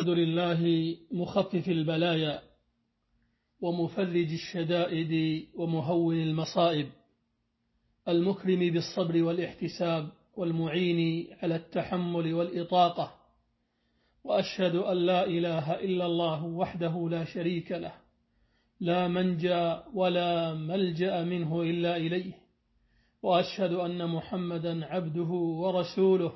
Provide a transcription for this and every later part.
الحمد لله مخفف البلايا ومفرج الشدائد ومهون المصائب، المكرم بالصبر والاحتساب والمعين على التحمل والإطاقة. وأشهد أن لا إله إلا الله وحده لا شريك له، لا منجى ولا ملجأ منه إلا إليه. وأشهد أن محمدا عبده ورسوله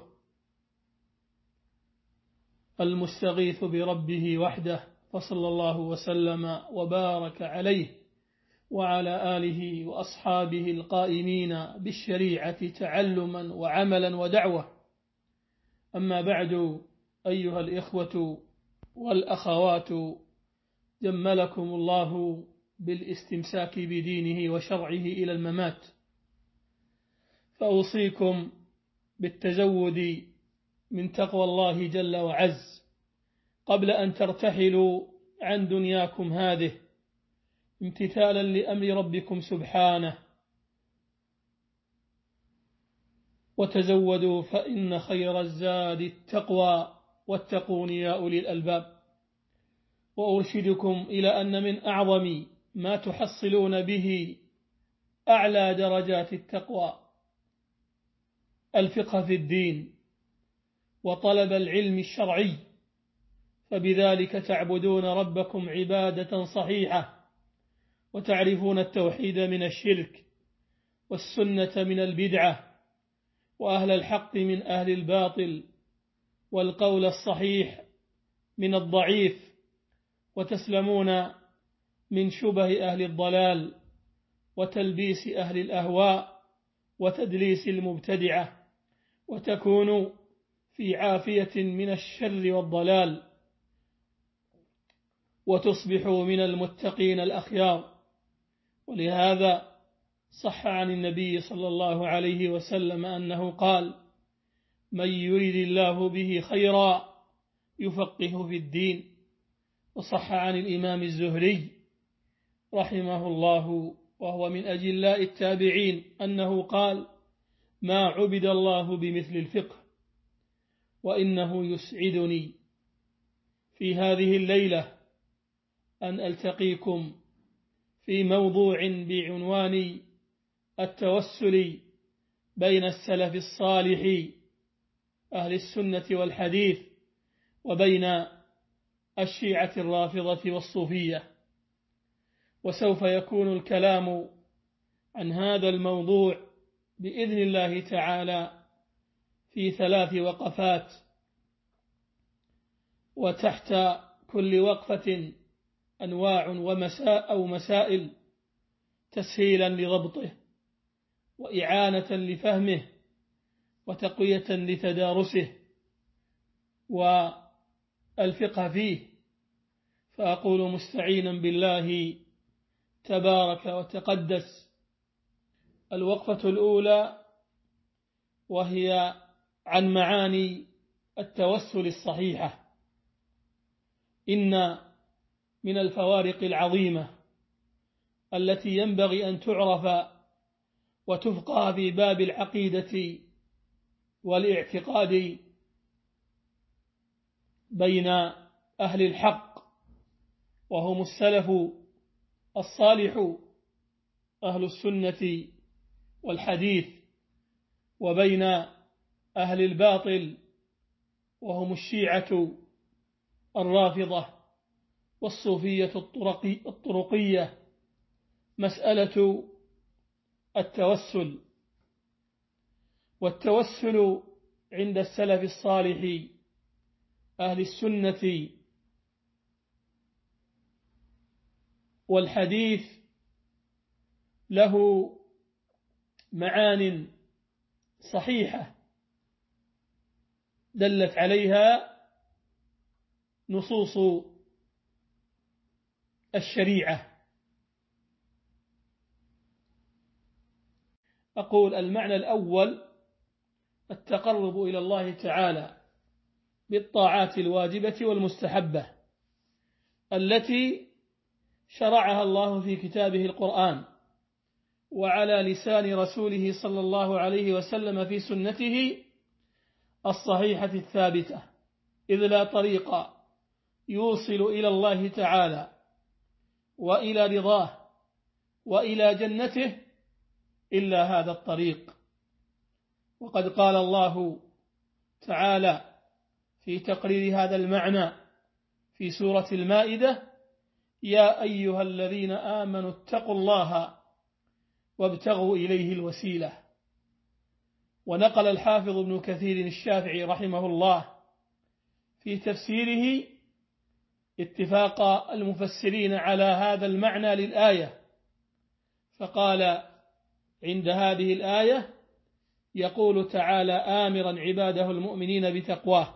المستغيث بربه وحده، فصلى الله وسلم وبارك عليه وعلى آله وأصحابه القائمين بالشريعة تعلما وعملا ودعوة. أما بعد، أيها الإخوة والأخوات، جملكم الله بالاستمساك بدينه وشرعه إلى الممات، فأوصيكم بالتزود من تقوى الله جل وعز قبل أن ترتحلوا عن دنياكم هذه، امتثالا لأمر ربكم سبحانه. وتزودوا فإن خير الزاد التقوى، واتقون يا أولي الألباب. وأرشدكم إلى أن من أعظم ما تحصلون به أعلى درجات التقوى الفقه في الدين وطلب العلم الشرعي، فبذلك تعبدون ربكم عبادة صحيحة، وتعرفون التوحيد من الشرك، والسنة من البدعة، وأهل الحق من أهل الباطل، والقول الصحيح من الضعيف، وتسلمون من شبه أهل الضلال وتلبيس أهل الأهواء وتدليس المبتدعة، وتكونوا في عافية من الشر والضلال، وتصبحوا من المتقين الأخيار. ولهذا صح عن النبي صلى الله عليه وسلم أنه قال: من يرد الله به خيرا يفقهه في الدين. وصح عن الإمام الزهري رحمه الله وهو من أجلاء التابعين أنه قال: ما عبد الله بمثل الفقه. وإنه يسعدني في هذه الليلة أن ألتقيكم في موضوع بعنوان التوسل بين السلف الصالح أهل السنة والحديث وبين الشيعة الرافضة والصوفية. وسوف يكون الكلام عن هذا الموضوع بإذن الله تعالى في 3 وقفات، وتحت كل وقفة أنواع ومسائل تسهيلا لضبطه وإعانة لفهمه وتقوية لتدارسه والفقه فيه. فأقول مستعينا بالله تبارك وتقدس: الوقفة الأولى وهي عن معاني التوسل الصحيحة. إن من الفوارق العظيمة التي ينبغي أن تعرف وتفقه في باب العقيدة والاعتقاد بين أهل الحق وهم السلف الصالح أهل السنة والحديث، وبين أهل الباطل وهم الشيعة الرافضة والصوفية الطرقية. مسألة التوسل. والتوسل عند السلف الصالح أهل السنة والحديث له معان صحيحة دلت عليها نصوص الشريعة. أقول: المعنى الأول التقرب إلى الله تعالى بالطاعات الواجبة والمستحبة التي شرعها الله في كتابه القرآن وعلى لسان رسوله صلى الله عليه وسلم في سنته الصحيحة الثابتة، إذ لا طريق يوصل إلى الله تعالى وإلى رضاه وإلى جنته إلا هذا الطريق. وقد قال الله تعالى في تقرير هذا المعنى في سورة المائدة: يا أيها الذين آمنوا اتقوا الله وابتغوا إليه الوسيلة. ونقل الحافظ ابن كثير الشافعي رحمه الله في تفسيره اتفاق المفسرين على هذا المعنى للآية، فقال عند هذه الآية: يقول تعالى آمرا عباده المؤمنين بتقواه،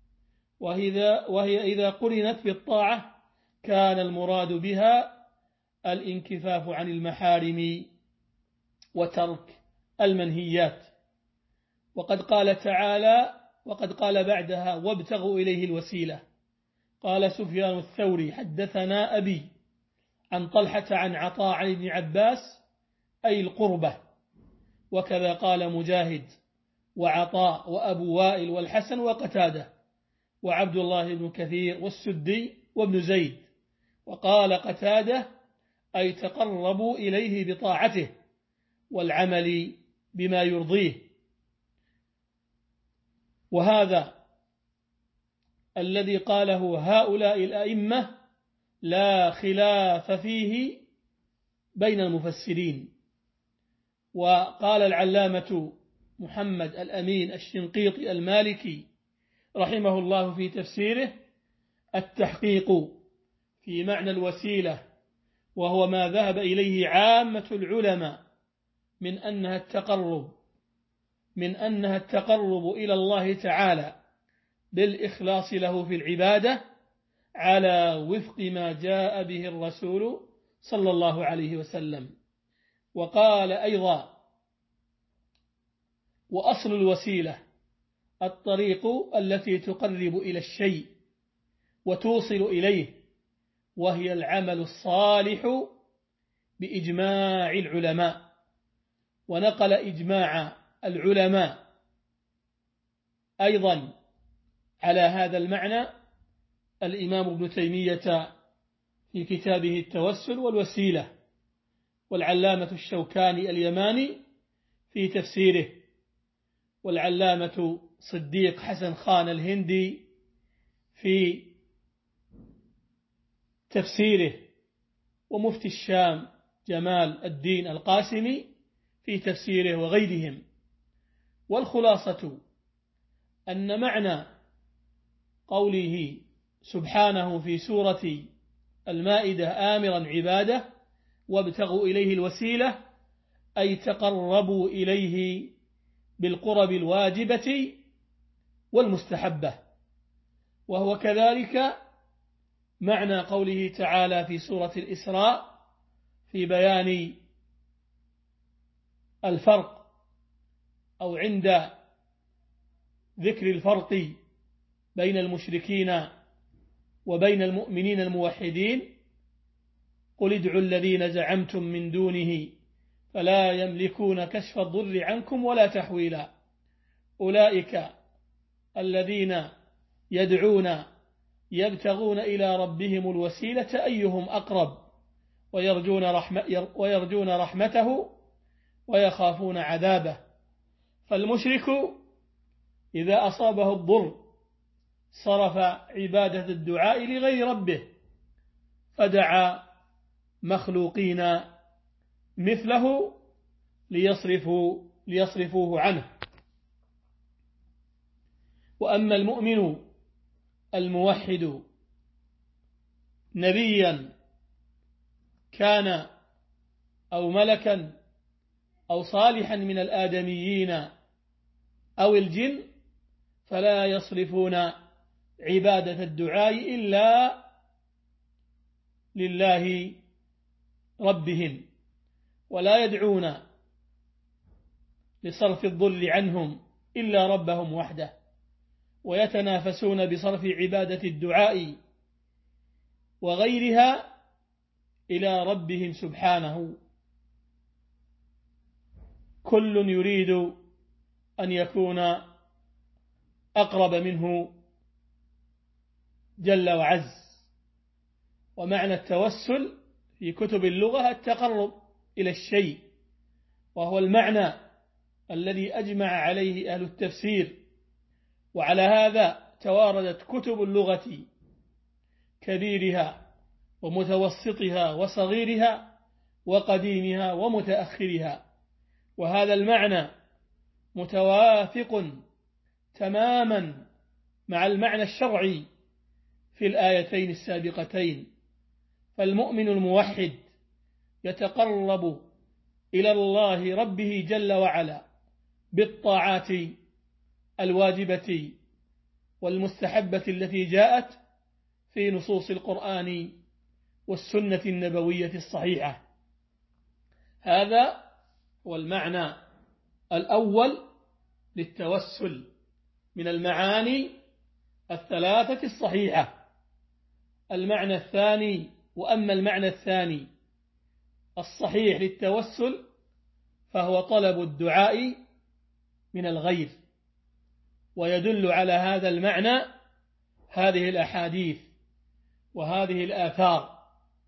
وهي إذا قرنت بالطاعة كان المراد بها الانكفاف عن المحارم وترك المنهيات. وقد قال بعدها: وابتغوا إليه الوسيلة. قال سفيان الثوري: حدثنا أبي عن طلحة عن عطاء عن ابن عباس أي القربة. وكذا قال مجاهد وعطاء وأبو وائل والحسن وقتادة وعبد الله بن كثير والسدي وابن زيد. وقال قتادة: أي تقربوا إليه بطاعته والعمل بما يرضيه. وهذا الذي قاله هؤلاء الأئمة لا خلاف فيه بين المفسرين. وقال العلامة محمد الأمين الشنقيطي المالكي رحمه الله في تفسيره: التحقيق في معنى الوسيلة، وهو ما ذهب إليه عامة العلماء من أنها التقرب إلى الله تعالى بالإخلاص له في العبادة على وفق ما جاء به الرسول صلى الله عليه وسلم. وقال أيضا: وأصل الوسيلة الطريق التي تقرب إلى الشيء وتوصل إليه، وهي العمل الصالح بإجماع العلماء. ونقل إجماع العلماء أيضا على هذا المعنى الإمام ابن تيمية في كتابه التوسل والوسيلة، والعلامة الشوكاني اليماني في تفسيره، والعلامة صديق حسن خان الهندي في تفسيره، ومفتي الشام جمال الدين القاسمي في تفسيره وغيرهم. والخلاصة أن معنى قوله سبحانه في سورة المائدة آمرا عباده وابتغوا إليه الوسيلة، أي تقربوا إليه بالقرب الواجبة والمستحبة. وهو كذلك معنى قوله تعالى في سورة الإسراء في بيان الفرق، أو عند ذكر الفرق بين المشركين وبين المؤمنين الموحدين: قل ادعوا الذين زعمتم من دونه فلا يملكون كشف الضر عنكم ولا تحويلا، أولئك الذين يدعون يبتغون إلى ربهم الوسيلة أيهم أقرب ويرجون رحمته ويخافون عذابه. فالمشرك إذا أصابه الضر صرف عبادة الدعاء لغير ربه، فدعا مخلوقين مثله ليصرفوه عنه. وأما المؤمن الموحد نبيا كان أو ملكا أو صالحا من الآدميين أو الجن، فلا يصرفون عبادة الدعاء إلا لله ربهم، ولا يدعون لصرف الضر عنهم إلا ربهم وحده، ويتنافسون بصرف عبادة الدعاء وغيرها إلى ربهم سبحانه. كل يريد أن يكون أقرب منه جل وعز. ومعنى التوسل في كتب اللغة التقرب إلى الشيء، وهو المعنى الذي أجمع عليه أهل التفسير، وعلى هذا تواردت كتب اللغة كبيرها ومتوسطها وصغيرها وقديمها ومتأخرها، وهذا المعنى متوافق تماما مع المعنى الشرعي في الآيتين السابقتين. فالمؤمن الموحد يتقرب إلى الله ربه جل وعلا بالطاعات الواجبة والمستحبة التي جاءت في نصوص القرآن والسنة النبوية الصحيحة. هذا هو المعنى الأول للتوسل من المعاني الثلاثة الصحيحة. المعنى الثاني، وأما المعنى الثاني الصحيح للتوسل فهو طلب الدعاء من الغير، ويدل على هذا المعنى هذه الأحاديث وهذه الآثار.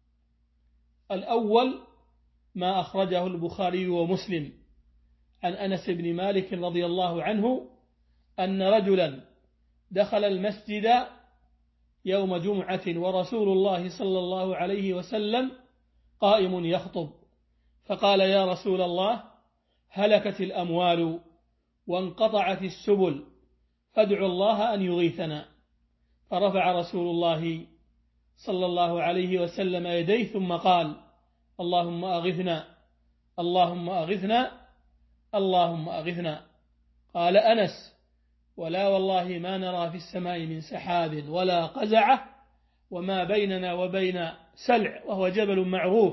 الأول ما أخرجه البخاري ومسلم عن أنس بن مالك رضي الله عنه أن رجلا دخل المسجد يوم جمعة ورسول الله صلى الله عليه وسلم قائم يخطب، فقال: يا رسول الله، هلكت الأموال وانقطعت السبل، فادعوا الله أن يغيثنا. فرفع رسول الله صلى الله عليه وسلم يديه ثم قال: اللهم أغثنا، اللهم أغثنا، اللهم أغثنا. قال أنس: ولا والله ما نرى في السماء من سحاب ولا قزعة، وما بيننا وبين سلع، وهو جبل معروف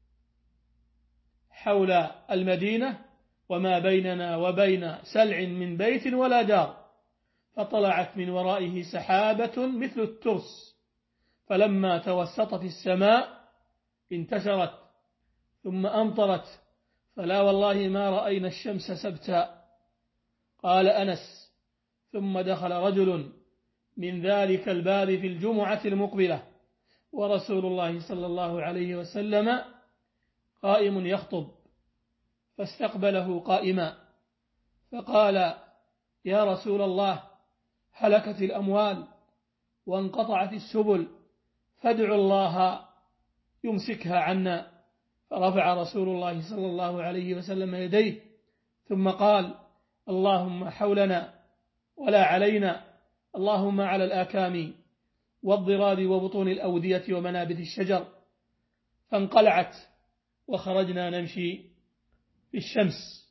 حول المدينة، وما بيننا وبين سلع من بيت ولا دار. فطلعت من ورائه سحابة مثل الترس، فلما توسطت السماء انتشرت ثم أمطرت، فلا والله ما رأينا الشمس سبتا. قال أنس: ثم دخل رجل من ذلك الباب في الجمعة المقبلة ورسول الله صلى الله عليه وسلم قائم يخطب، فاستقبله قائما فقال: يا رسول الله، هلكت الأموال وانقطعت السبل، فادعوا الله يمسكها عنا. فرفع رسول الله صلى الله عليه وسلم يديه ثم قال: اللهم حولنا ولا علينا، اللهم على الآكام والضراب وبطون الأودية ومنابت الشجر. فانقلعت وخرجنا نمشي في الشمس.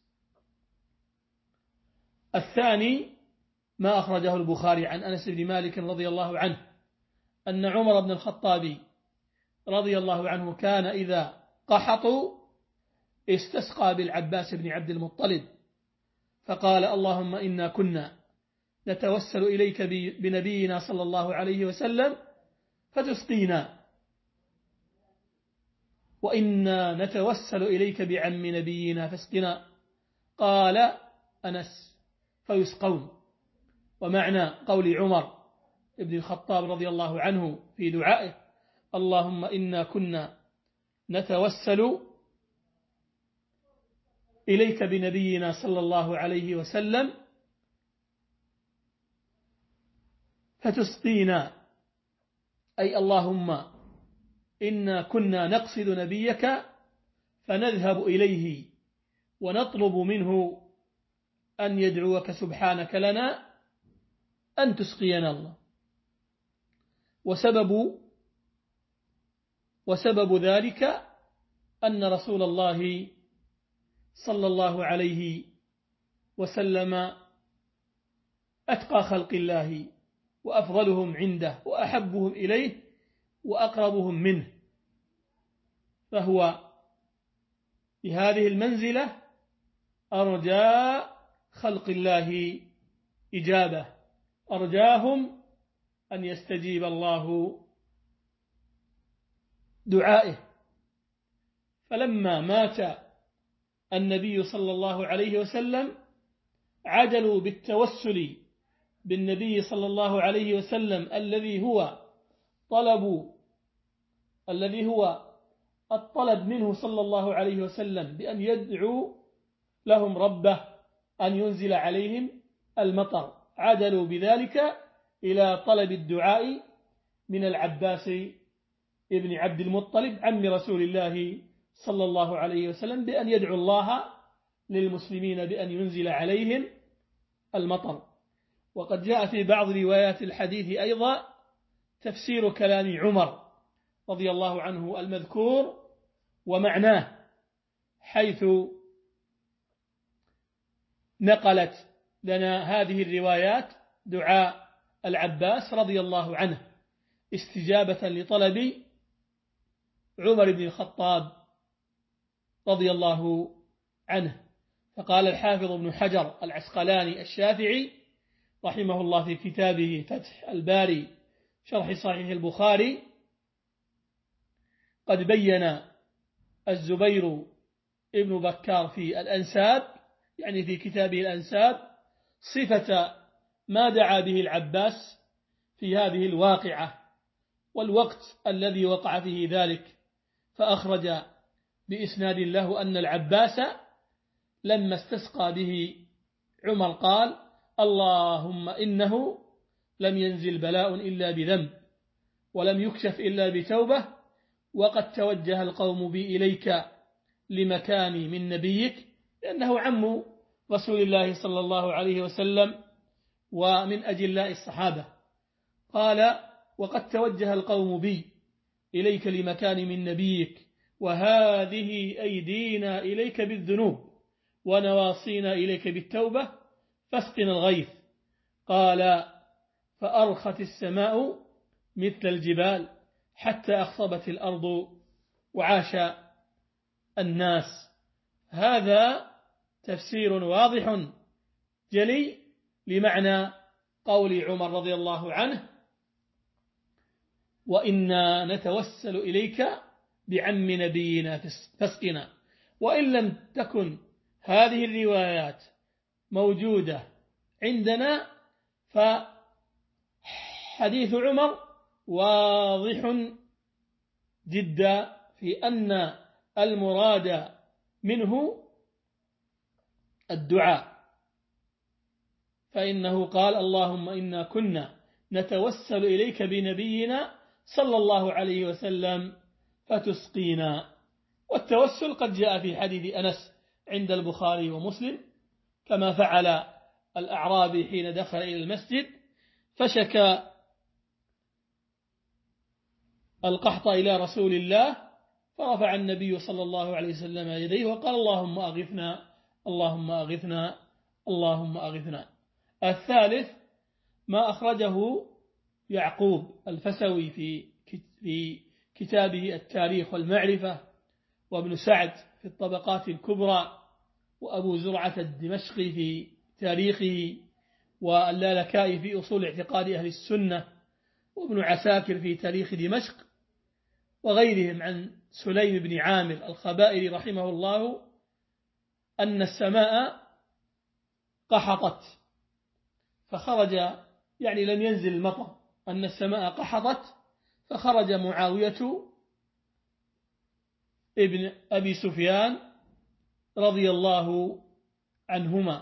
الثاني ما أخرجه البخاري عن أنس بن مالك رضي الله عنه أن عمر بن الخطاب رضي الله عنه كان إذا قحطوا استسقى بالعباس بن عبد المطلب، فقال: اللهم إنا كنا نتوسل إليك بنبينا صلى الله عليه وسلم فتسقينا، وإنا نتوسل إليك بعم نبينا فاسقنا. قال أنس: فيسقون. ومعنى قول عمر بن الخطاب رضي الله عنه في دعائه: اللهم إنا كنا نتوسل إليك بنبينا صلى الله عليه وسلم فتسقينا، أي اللهم إنا كنا نقصد نبيك فنذهب إليه ونطلب منه أن يدعوك سبحانك لنا أن تسقينا الله. وسبب ذلك أن رسول الله صلى الله عليه وسلم أتقى خلق الله وأفضلهم عنده وأحبهم إليه وأقربهم منه، فهو بهذه المنزلة أرجى خلق الله إجابة، أرجاهم أن يستجيب الله دعائه. فلما مات النبي صلى الله عليه وسلم عجلوا بالتوسل بالنبي صلى الله عليه وسلم الذي هو طلب الذي هو الطلب منه صلى الله عليه وسلم بأن يدعو لهم ربه أن ينزل عليهم المطر، عدلوا بذلك إلى طلب الدعاء من العباس ابن عبد المطلب عم رسول الله صلى الله عليه وسلم بأن يدعو الله للمسلمين بأن ينزل عليهم المطر. وقد جاء في بعض روايات الحديث أيضا تفسير كلام عمر رضي الله عنه المذكور ومعناه، حيث نقلت لنا هذه الروايات دعاء العباس رضي الله عنه استجابة لطلب عمر بن الخطاب رضي الله عنه. فقال الحافظ ابن حجر العسقلاني الشافعي رحمه الله في كتابه فتح الباري شرح صحيح البخاري: قد بين الزبير ابن بكار في الأنساب، يعني في كتابه الأنساب، صفة ما دعا به العباس في هذه الواقعة والوقت الذي وقع فيه ذلك، فأخرج بإسناد له أن العباس لما استسقى به عمر قال: اللهم إنه لم ينزل بلاء إلا بذنب ولم يكشف إلا بتوبة، وقد توجه القوم بي إليك لمكاني من نبيك، لأنه عم رسول الله صلى الله عليه وسلم ومن أجلاء الصحابة. قال: وقد توجه القوم بي إليك لمكاني من نبيك، وهذه أيدينا إليك بالذنوب ونواصينا إليك بالتوبة، فاسقنا الغيث. قال: فأرخت السماء مثل الجبال حتى أخصبت الأرض وعاش الناس. هذا تفسير واضح جلي لمعنى قول عمر رضي الله عنه: وإنا نتوسل إليك بعم نبينا فاسقنا. وإن لم تكن هذه الروايات موجودة عندنا فحديث عمر واضح جدا في أن المراد منه الدعاء، فإنه قال: اللهم إنا كنا نتوسل إليك بنبينا صلى الله عليه وسلم فتسقينا. والتوسل قد جاء في حديث أنس عند البخاري ومسلم، كما فعل الأعرابي حين دخل إلى المسجد فشكى القحط إلى رسول الله، فرفع النبي صلى الله عليه وسلم يديه وقال: اللهم أغثنا اللهم أغثنا اللهم أغثنا. الثالث ما أخرجه يعقوب الفسوي في كتابه التاريخ والمعرفة، وابن سعد في الطبقات الكبرى، وأبو زرعة الدمشقي في تاريخه، واللالكائي في أصول اعتقاد أهل السنة، وابن عساكر في تاريخ دمشق، وغيرهم عن سليم بن عامر الخبائري رحمه الله أن السماء قحطت فخرج، يعني لم ينزل المطر، أن السماء قحطت فخرج معاوية ابن أبي سفيان رضي الله عنهما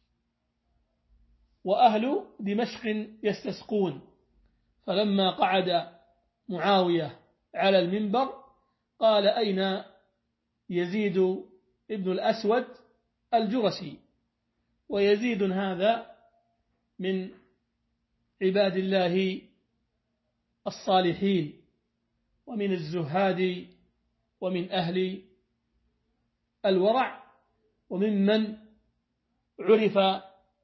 وأهل دمشق يستسقون، فلما قعد معاوية على المنبر قال: أين يزيد ابن الأسود الجرشي؟ ويزيد هذا من عباد الله الصالحين ومن الزهاد ومن أهل الورع، وممن عرف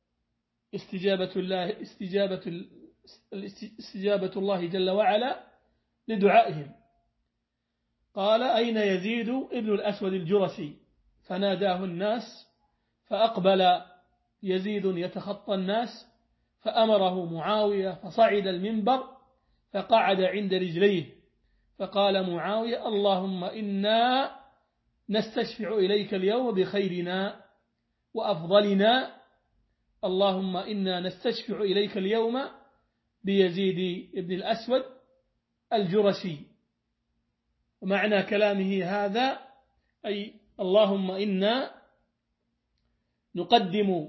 استجابة الله جل وعلا لدعائهم. قال: أين يزيد ابن الأسود الجرشي؟ فناداه الناس، فأقبل يزيد يتخطى الناس، فأمره معاوية فصعد المنبر فقعد عند رجليه، فقال معاوية: اللهم إنا نستشفع إليك اليوم بخيرنا وأفضلنا، اللهم إنا نستشفع إليك اليوم بيزيد ابن الأسود الجرشي. ومعنى كلامه هذا أي اللهم إنا نقدم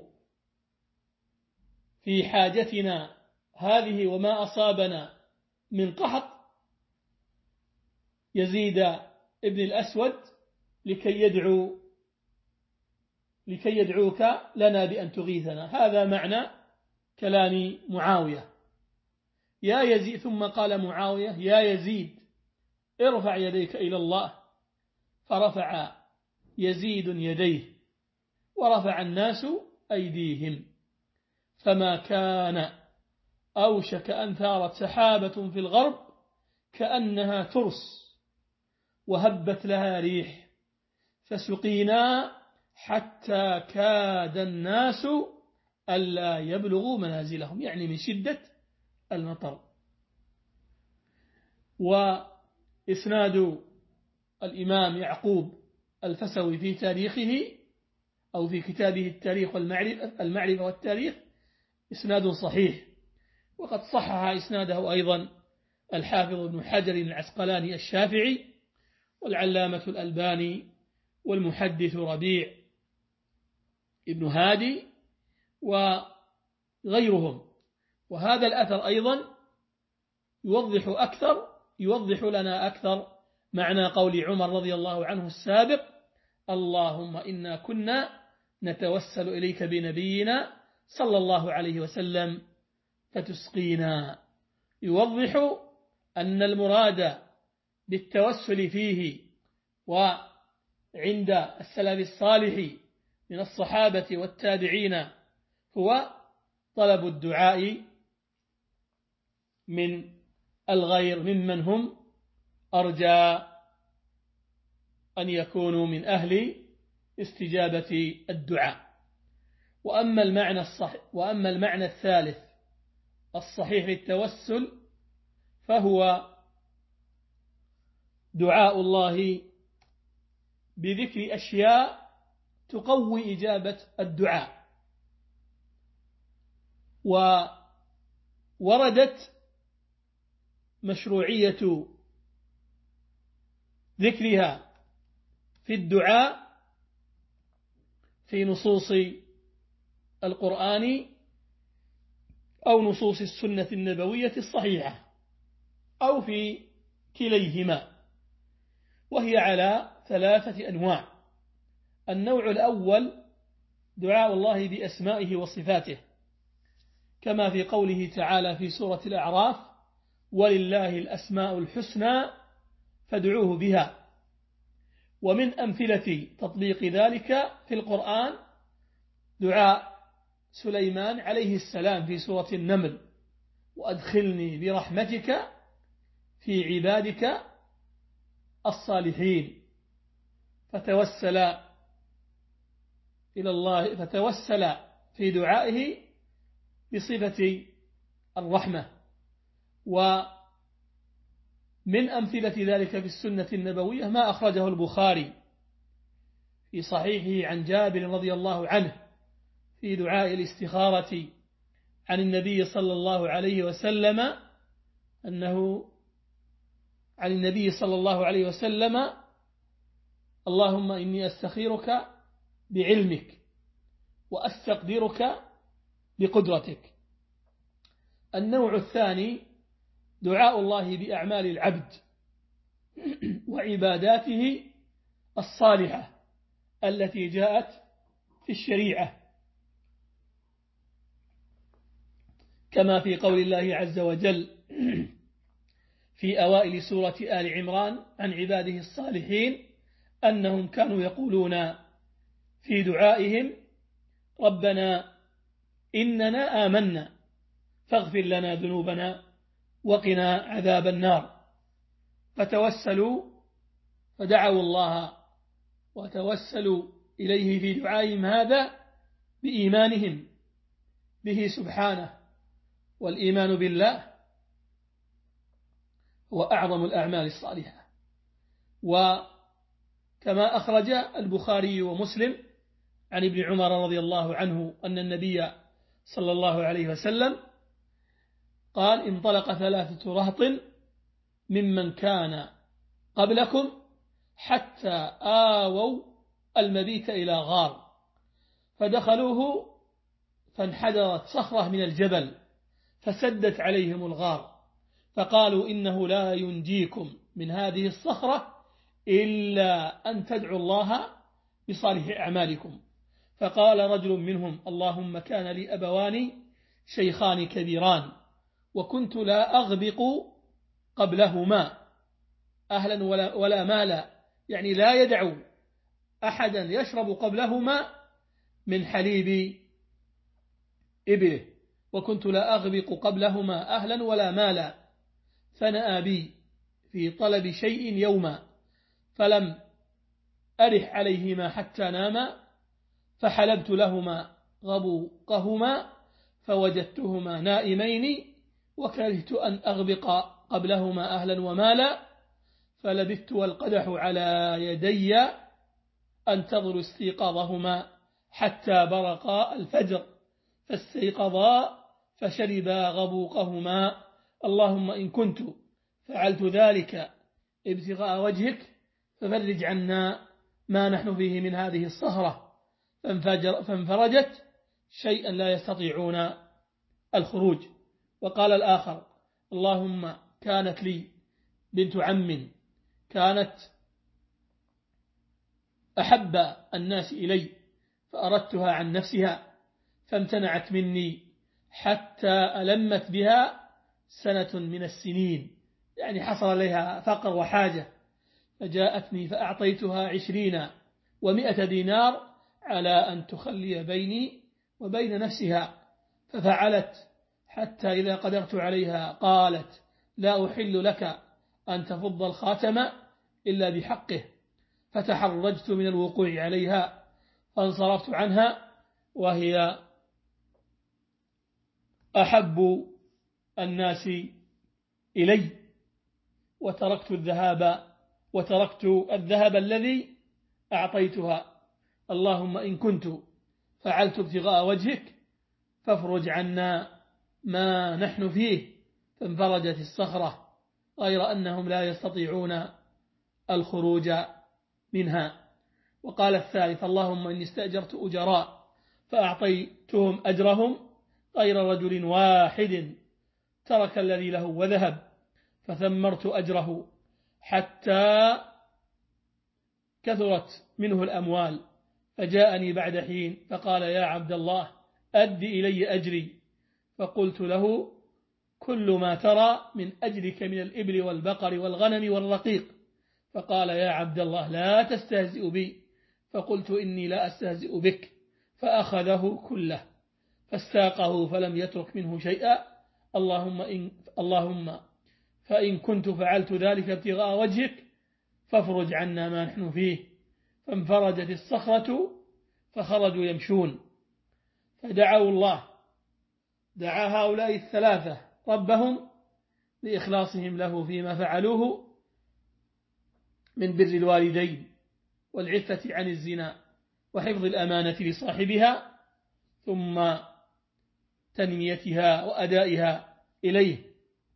في حاجتنا هذه وما أصابنا من قحط يزيد ابن الأسود لكي يدعوك لنا بأن تغيثنا. هذا معنى كلام معاوية. يا يزيد، ثم قال معاوية يا يزيد ارفع يديك إلى الله، فرفع يزيد يديه ورفع الناس أيديهم، فما كان أوشك أن ثارت سحابة في الغرب كأنها ترس وهبت لها ريح، فسقينا حتى كاد الناس ألا يبلغوا منازلهم، يعني من شدة المطر. وإسناد الإمام يعقوب الفسوي في تاريخه أو في كتابه التاريخ المعرفة والتاريخ إسناد صحيح، وقد صحح إسناده أيضا الحافظ ابن حجر العسقلاني الشافعي والعلامة الألباني والمحدث ربيع ابن هادي وغيرهم. وهذا الأثر أيضا يوضح لنا أكثر معنى قول عمر رضي الله عنه السابق: اللهم إنا كنا نتوسل إليك بنبينا صلى الله عليه وسلم فتسقينا. يوضح أن المراد بالتوسل فيه وعند السلف الصالح من الصحابة والتابعين هو طلب الدعاء من الغير ممن هم أرجى أن يكونوا من أهل استجابة الدعاء. وأما المعنى الثالث الصحيح للتوسل فهو دعاء الله بذكر أشياء تقوي إجابة الدعاء، ووردت مشروعية ذكرها في الدعاء في نصوص القرآن أو نصوص السنة النبوية الصحيحة أو في كليهما، وهي على 3 أنواع. النوع الأول دعاء الله بأسمائه وصفاته، كما في قوله تعالى في سورة الأعراف: ولله الأسماء الحسنى فادعوه بها. ومن أمثلة تطبيق ذلك في القرآن دعاء سليمان عليه السلام في سورة النمل: وأدخلني برحمتك في عبادك الصالحين. فتوسل إلى الله، فتوسل في دعائه بصفة الرحمة. ومن أمثلة ذلك في السنة النبوية ما أخرجه البخاري في صحيحه عن جابر رضي الله عنه في دعاء الاستخارة عن النبي صلى الله عليه وسلم أنه عن النبي صلى الله عليه وسلم: اللهم إني أستخيرك بعلمك وأستقدرك بقدرتك. النوع الثاني دعاء الله بأعمال العبد وعباداته الصالحة التي جاءت في الشريعة، كما في قول الله عز وجل في أوائل سورة آل عمران عن عباده الصالحين أنهم كانوا يقولون في دعائهم: ربنا إننا آمنا فاغفر لنا ذنوبنا وقنا عذاب النار. فتوسلوا فدعوا الله وتوسلوا إليه في دعائهم هذا بإيمانهم به سبحانه، والإيمان بالله هو أعظم الأعمال الصالحة. وكما أخرج البخاري ومسلم عن ابن عمر رضي الله عنه أن النبي صلى الله عليه وسلم قال: انطلق 3 رهط ممن كان قبلكم حتى آووا المبيت إلى غار فدخلوه فانحدرت صخرة من الجبل فسدت عليهم الغار فقالوا إنه لا ينجيكم من هذه الصخرة إلا أن تدعوا الله بصالح أعمالكم. فقال رجل منهم اللهم كان لي أبوان شيخان كبيران وكنت لا أغبق قبلهما أهلا ولا مالا، يعني لا يدعو أحدا يشرب قبلهما من حليب إبله، وكنت لا أغبق قبلهما أهلا ولا مالا، فنأى بي في طلب شيء يوما فلم أرح عليهما حتى ناما فحلبت لهما غبوقهما فوجدتهما نائمين وكرهت أن أغبق قبلهما أهلا ومالا فلبثت والقدح على يدي أنتظر استيقاظهما حتى برقا الفجر فاستيقظا فشربا غبوقهما. اللهم إن كنت فعلت ذلك ابتغاء وجهك ففرج عنا ما نحن فيه من هذه الصخرة، فانفرجت شيئا لا يستطيعون الخروج. وقال الآخر اللهم كانت لي بنت عم كانت أحب الناس إلي فأردتها عن نفسها فامتنعت مني حتى ألمت بها سنة من السنين، يعني حصل عليها فقر وحاجة، فجاءتني فأعطيتها 20 و100 دينار على أن تخلي بيني وبين نفسها، ففعلت حتى إذا قدرت عليها قالت لا أحل لك أن تفض الخاتم إلا بحقه، فتحرجت من الوقوع عليها فانصرفت عنها وهي أحب الناس إلي، وتركت الذهب الذي أعطيتها. اللهم إن كنت فعلت ابتغاء وجهك فافرج عنا ما نحن فيه، فانفرجت الصخرة غير أنهم لا يستطيعون الخروج منها. وقال الثالث اللهم إني استأجرت أجراء فأعطيتهم أجرهم غير رجل واحد ترك الذي له وذهب فثمرت أجره حتى كثرت منه الأموال، فجاءني بعد حين فقال يا عبد الله أد إلي أجري، فقلت له كل ما ترى من أجرك من الإبل والبقر والغنم والرقيق، فقال يا عبد الله لا تستهزئ بي، فقلت إني لا أستهزئ بك، فأخذه كله فاستاقه فلم يترك منه شيئا. اللهم فإن كنت فعلت ذلك ابتغاء وجهك فافرج عنا ما نحن فيه، فانفرجت الصخرة فخرجوا يمشون، فدعوا الله، دعا هؤلاء الثلاثة ربهم لإخلاصهم له فيما فعلوه من بر الوالدين والعفة عن الزنا وحفظ الأمانة لصاحبها ثم تنميتها وأدائها إليه.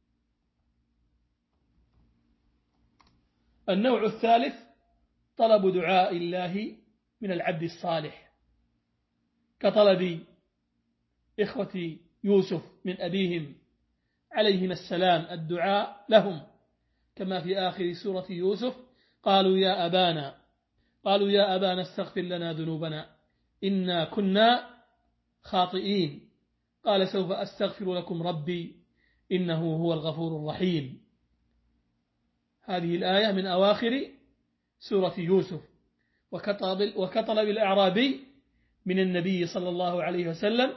النوع الثالث طلب دعاء الله من العبد الصالح، كطلب إخوة يوسف من أبيهم عليهم السلام الدعاء لهم، كما في آخر سورة يوسف قالوا يا أبانا استغفر لنا ذنوبنا إنا كنا خاطئين، قال سوف أستغفر لكم ربي إنه هو الغفور الرحيم. هذه الآية من أواخر سورة يوسف. وكطلب الأعرابي من النبي صلى الله عليه وسلم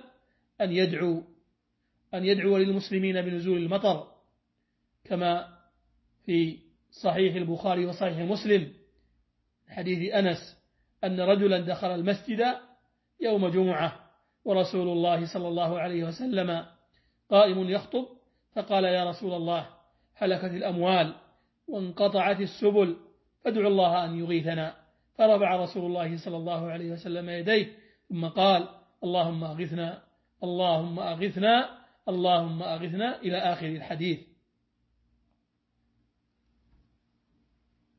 أن يدعو للمسلمين بنزول المطر، كما في صحيح البخاري وصحيح مسلم حديث أنس أن رجلا دخل المسجد يوم جمعة ورسول الله صلى الله عليه وسلم قائم يخطب، فقال يا رسول الله هلكت الأموال وانقطعت السبل فادعوا الله أن يغيثنا، فرفع رسول الله صلى الله عليه وسلم يديه ثم قال اللهم أغثنا اللهم أغثنا اللهم أغثنا إلى آخر الحديث.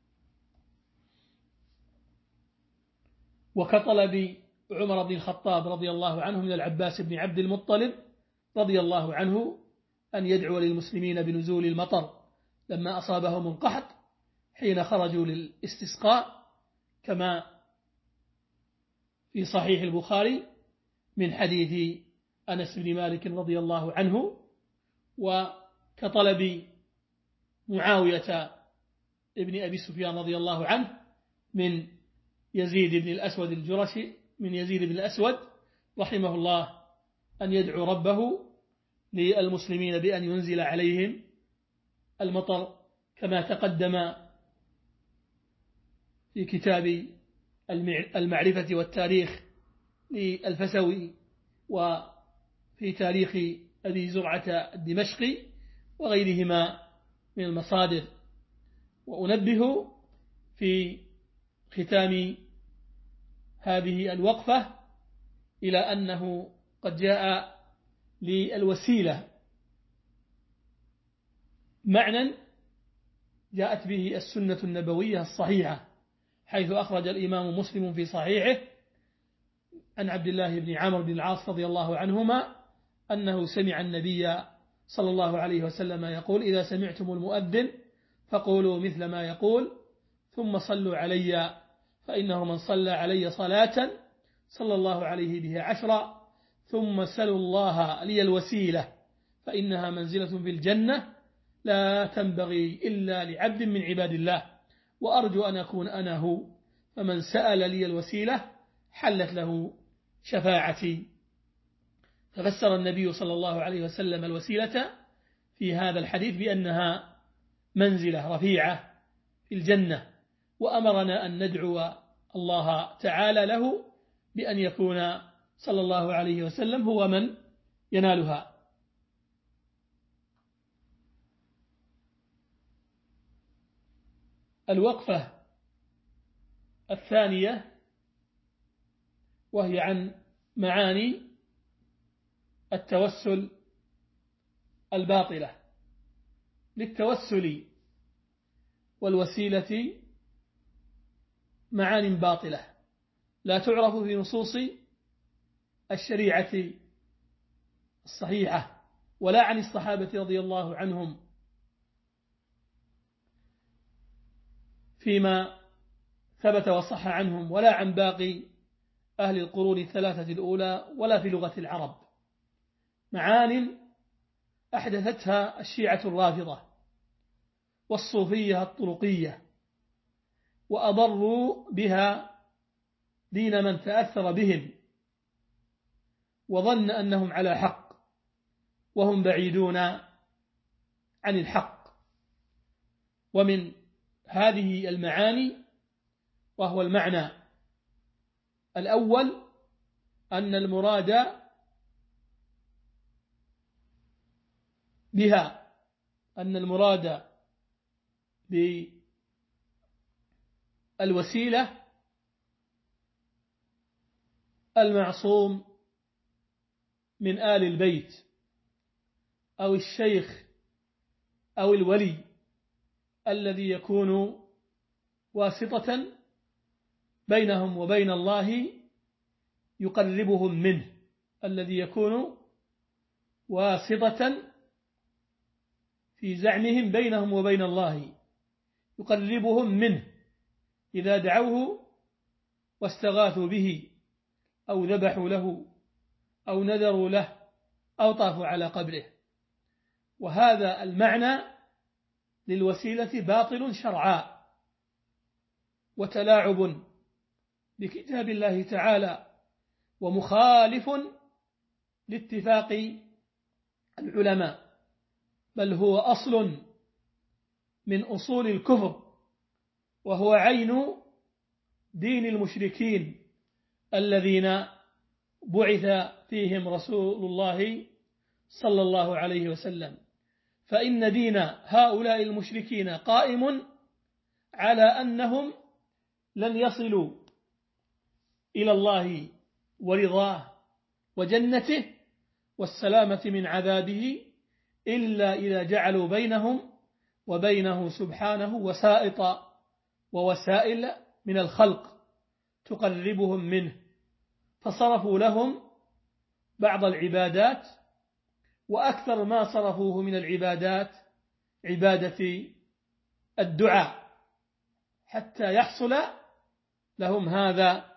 وكطلب عمر بن الخطاب رضي الله عنه من العباس بن عبد المطلب رضي الله عنه أن يدعو للمسلمين بنزول المطر لما أصابهم القحط حين خرجوا للاستسقاء، كما في صحيح البخاري من حديث أنس بن مالك رضي الله عنه. وكطلب معاوية ابن أبي سفيان رضي الله عنه من يزيد بن الأسود الجرشي، من يزيد بن الأسود رحمه الله، أن يدعو ربه للمسلمين بأن ينزل عليهم المطر، كما تقدم في كتاب المعرفة والتاريخ للفسوي، وفي تاريخ أبي زرعة الدمشقي وغيرهما من المصادر. وأنبه في ختام هذه الوقفة إلى أنه قد جاء للوسيلة معنى جاءت به السنة النبوية الصحيحة، حيث أخرج الإمام مسلم في صحيحه عن عبد الله بن عمرو بن العاص رضي الله عنهما أنه سمع النبي صلى الله عليه وسلم يقول: إذا سمعتم المؤذن فقولوا مثل ما يقول ثم صلوا علي، فإنه من صلى علي صلاة صلى الله عليه بها 10، ثم سلوا الله لي الوسيلة فإنها منزلة في الجنة لا تنبغي إلا لعبد من عباد الله، وأرجو أن أكون أنا هو، فمن سأل لي الوسيلة حلت له شفاعتي. ففسر النبي صلى الله عليه وسلم الوسيلة في هذا الحديث بأنها منزلة رفيعة في الجنة، وأمرنا أن ندعو الله تعالى له بأن يكون صلى الله عليه وسلم هو من ينالها. الوقفة الثانية وهي عن معاني التوسل الباطلة. للتوسل والوسيلة معان باطلة لا تعرف في نصوص الشريعة الصحيحة ولا عن الصحابة رضي الله عنهم فيما ثبت وصح عنهم، ولا عن باقي أهل القرون الثلاثة الأولى، ولا في لغة العرب. معان أحدثتها الشيعة الرافضة والصوفية الطرقية، وأضروا بها دين من تأثر بهم وظن أنهم على حق وهم بعيدون عن الحق. ومن هذه المعاني وهو المعنى الأول أن المراد بها أن المراد بالوسيلة المعصوم من آل البيت أو الشيخ أو الولي الذي يكون واسطة بينهم وبين الله يقربهم منه، الذي يكون واسطة في زعمهم بينهم وبين الله يقربهم منه إذا دعوه واستغاثوا به أو ذبحوا له أو نذروا له أو طافوا على قبره. وهذا المعنى للوسيلة باطل شرعا وتلاعب بكتاب الله تعالى ومخالف لاتفاق العلماء، بل هو أصل من أصول الكفر، وهو عين دين المشركين الذين بعث فيهم رسول الله صلى الله عليه وسلم. فإن دين هؤلاء المشركين قائم على أنهم لن يصلوا إلى الله ورضاه وجنته والسلامة من عذابه إلا إذا جعلوا بينهم وبينه سبحانه وسائط ووسائل من الخلق تقربهم منه، فصرفوا لهم بعض العبادات، وأكثر ما صرفوه من العبادات عبادة الدعاء، حتى يحصل لهم هذا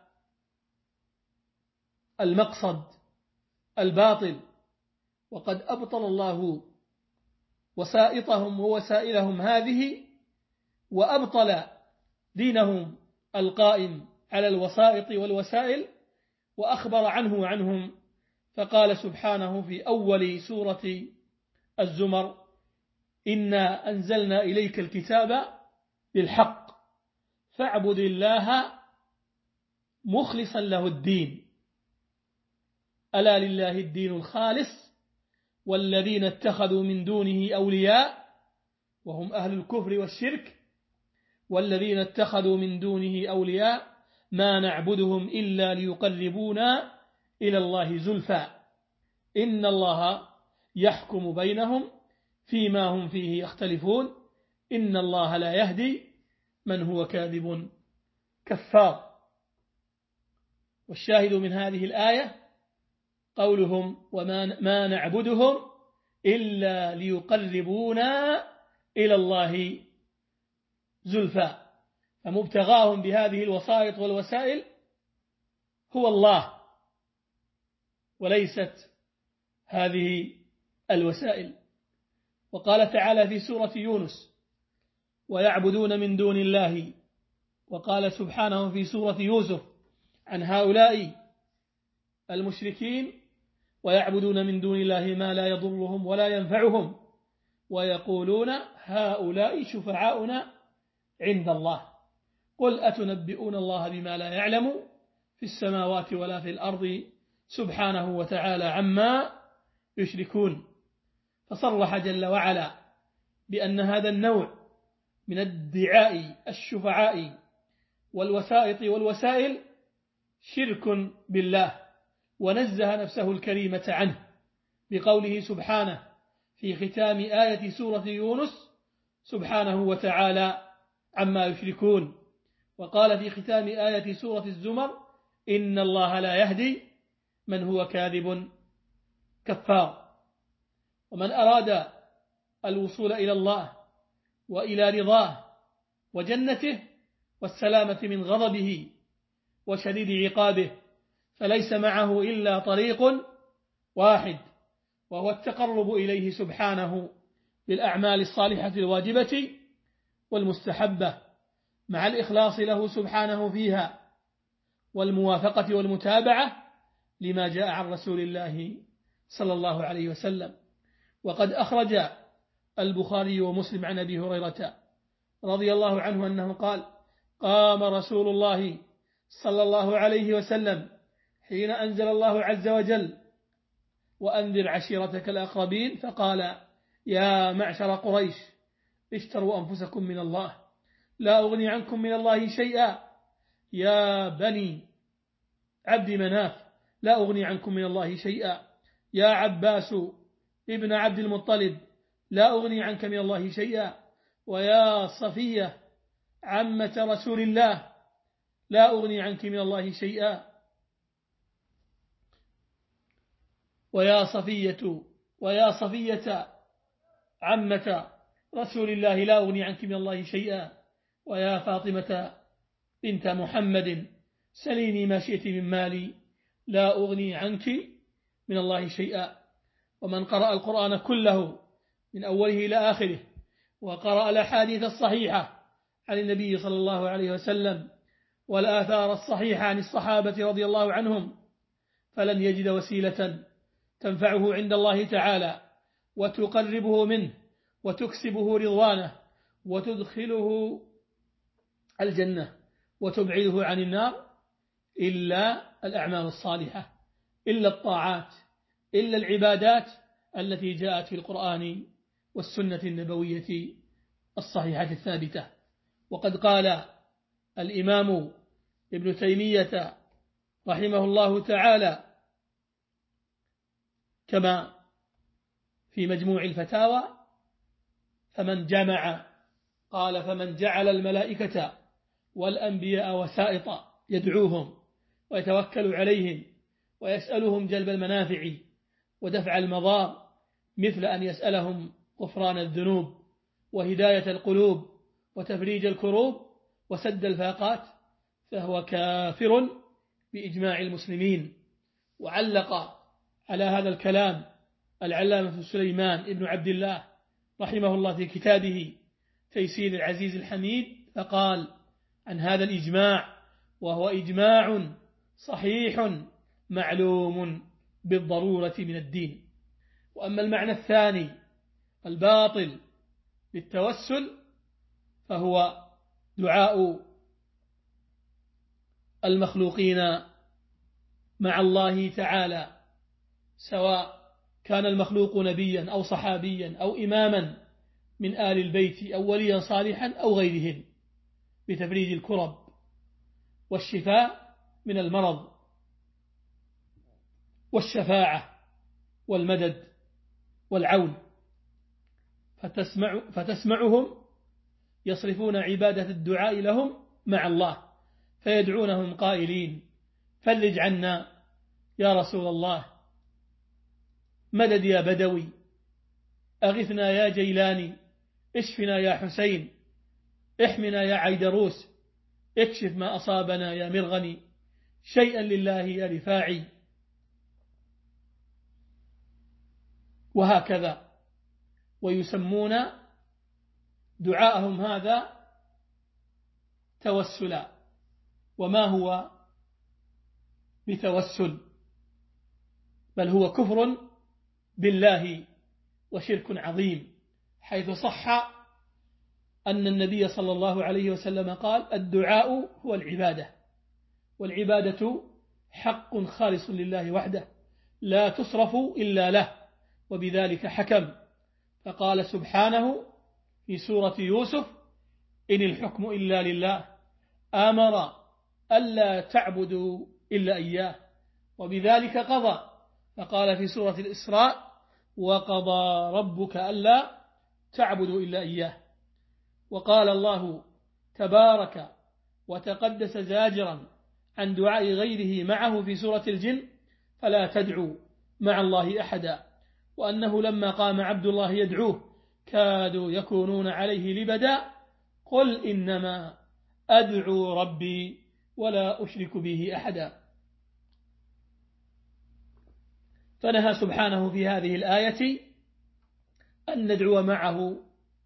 المقصد الباطل. وقد أبطل الله وسائطهم ووسائلهم هذه، وأبطل دينهم القائم على الوسائط والوسائل، وأخبر عنهم، فقال سبحانه في أول سورة الزمر: إنا أنزلنا إليك الكتاب بالحق فاعبد الله مخلصا له الدين، ألا لله الدين الخالص والذين اتخذوا من دونه أولياء وهم أهل الكفر والشرك، والذين اتخذوا من دونه أولياء ما نعبدهم إلا ليقربونا إلى الله زلفى إن الله يحكم بينهم فيما هم فيه يختلفون إن الله لا يهدي من هو كاذب كفار. والشاهد من هذه الآية قولهم: وما نعبدهم إلا ليقربونا إلى الله زلفى، فمبتغاهم بهذه الوسائط والوسائل هو الله، وليست هذه الوسائل. وقال تعالى في سورة يونس: ويعبدون من دون الله. وقال سبحانه في سورة يوسف عن هؤلاء المشركين: ويعبدون من دون الله ما لا يضرهم ولا ينفعهم ويقولون هؤلاء شفعاؤنا عند الله قل أتنبئون الله بما لا يعلم في السماوات ولا في الأرض سبحانه وتعالى عما يشركون. فصرح جل وعلا بأن هذا النوع من ادعاء الشفعاء والوسائط والوسائل شرك بالله، ونزه نفسه الكريمة عنه بقوله سبحانه في ختام آية سورة يونس: سبحانه وتعالى عما يشركون. وقال في ختام آية سورة الزمر: إن الله لا يهدي من هو كاذب كفار. ومن أراد الوصول إلى الله وإلى رضاه وجنته والسلامة من غضبه وشديد عقابه فليس معه إلا طريق واحد، وهو التقرب إليه سبحانه بالأعمال الصالحة الواجبة والمستحبة مع الإخلاص له سبحانه فيها، والموافقة والمتابعة لما جاء عن رسول الله صلى الله عليه وسلم. وقد أخرج البخاري ومسلم عن أبي هريرة رضي الله عنه أنه قال: قام رسول الله صلى الله عليه وسلم حين أنزل الله عز وجل: وأنذر عشيرتك الأقربين، فقال: يا معشر قريش اشتروا أنفسكم من الله لا أغني عنكم من الله شيئا، يا بني عبد مناف لا أغني عنكم من الله شيئا، يا عباس ابن عبد المطلب لا أغني عنك من الله شيئا، ويا صفية عمة رسول الله لا أغني عنك من الله شيئا، ويا صفية عمة رسول الله لا أغني عنك من الله شيئا، ويا فاطمة بنت محمد سليني ما شئت من مالي لا أغني عنك من الله شيئا. ومن قرأ القرآن كله من أوله إلى آخره وقرأ الأحاديث الصحيحة عن النبي صلى الله عليه وسلم والآثار الصحيحة عن الصحابة رضي الله عنهم فلن يجد وسيلة تنفعه عند الله تعالى وتقربه منه وتكسبه رضوانه وتدخله الجنة وتبعده عن النار إلا الأعمال الصالحة، إلا الطاعات، إلا العبادات التي جاءت في القرآن والسنة النبوية الصحيحة الثابتة. وقد قال الإمام ابن تيمية رحمه الله تعالى كما في مجموع الفتاوى: فمن جعل الملائكة والأنبياء وسائط يدعوهم ويتوكل عليهم ويسألهم جلب المنافع ودفع المضار، مثل أن يسألهم غفران الذنوب وهداية القلوب وتفريج الكروب وسد الفاقات، فهو كافر بإجماع المسلمين. وعلق على هذا الكلام العلامة سليمان ابن عبد الله رحمه الله في كتابه تيسير العزيز الحميد، فقال عن هذا الإجماع: وهو إجماع صحيح معلوم بالضرورة من الدين. وأما المعنى الثاني الباطل بالتوسل فهو دعاء المخلوقين مع الله تعالى، سواء كان المخلوق نبيا أو صحابيا أو إماما من آل البيت أو وليا صالحا أو غيرهم، بتفريج الكرب والشفاء من المرض والشفاعة والمدد والعون. فتسمعهم يصرفون عبادة الدعاء لهم مع الله، فيدعونهم قائلين: فرج عنا يا رسول الله، مدد يا بدوي، أغثنا يا جيلاني، اشفنا يا حسين، احمنا يا عيدروس، اكشف ما أصابنا يا مرغني، شيئا لله يا رفاعي. وهكذا. ويسمون دعاءهم هذا توسلا. وما هو بتوسل؟ بل هو كفر بالله وشرك عظيم، حيث صح أن النبي صلى الله عليه وسلم قال: الدعاء هو العبادة، والعبادة حق خالص لله وحده لا تصرف إلا له، وبذلك حكم، فقال سبحانه في سورة يوسف: إن الحكم إلا لله أمر ألا تعبدوا إلا إياه، وبذلك قضى، فقال في سورة الإسراء: وقضى ربك ألا تعبدوا إلا إياه. وقال الله تبارك وتقدس زاجرا عن دعاء غيره معه في سورة الجن: فلا تدعوا مع الله أحدا، وأنه لما قام عبد الله يدعوه كادوا يكونون عليه لبدا، قل إنما أدعو ربي ولا أشرك به أحدا. فنهى سبحانه في هذه الآية أن ندعو معه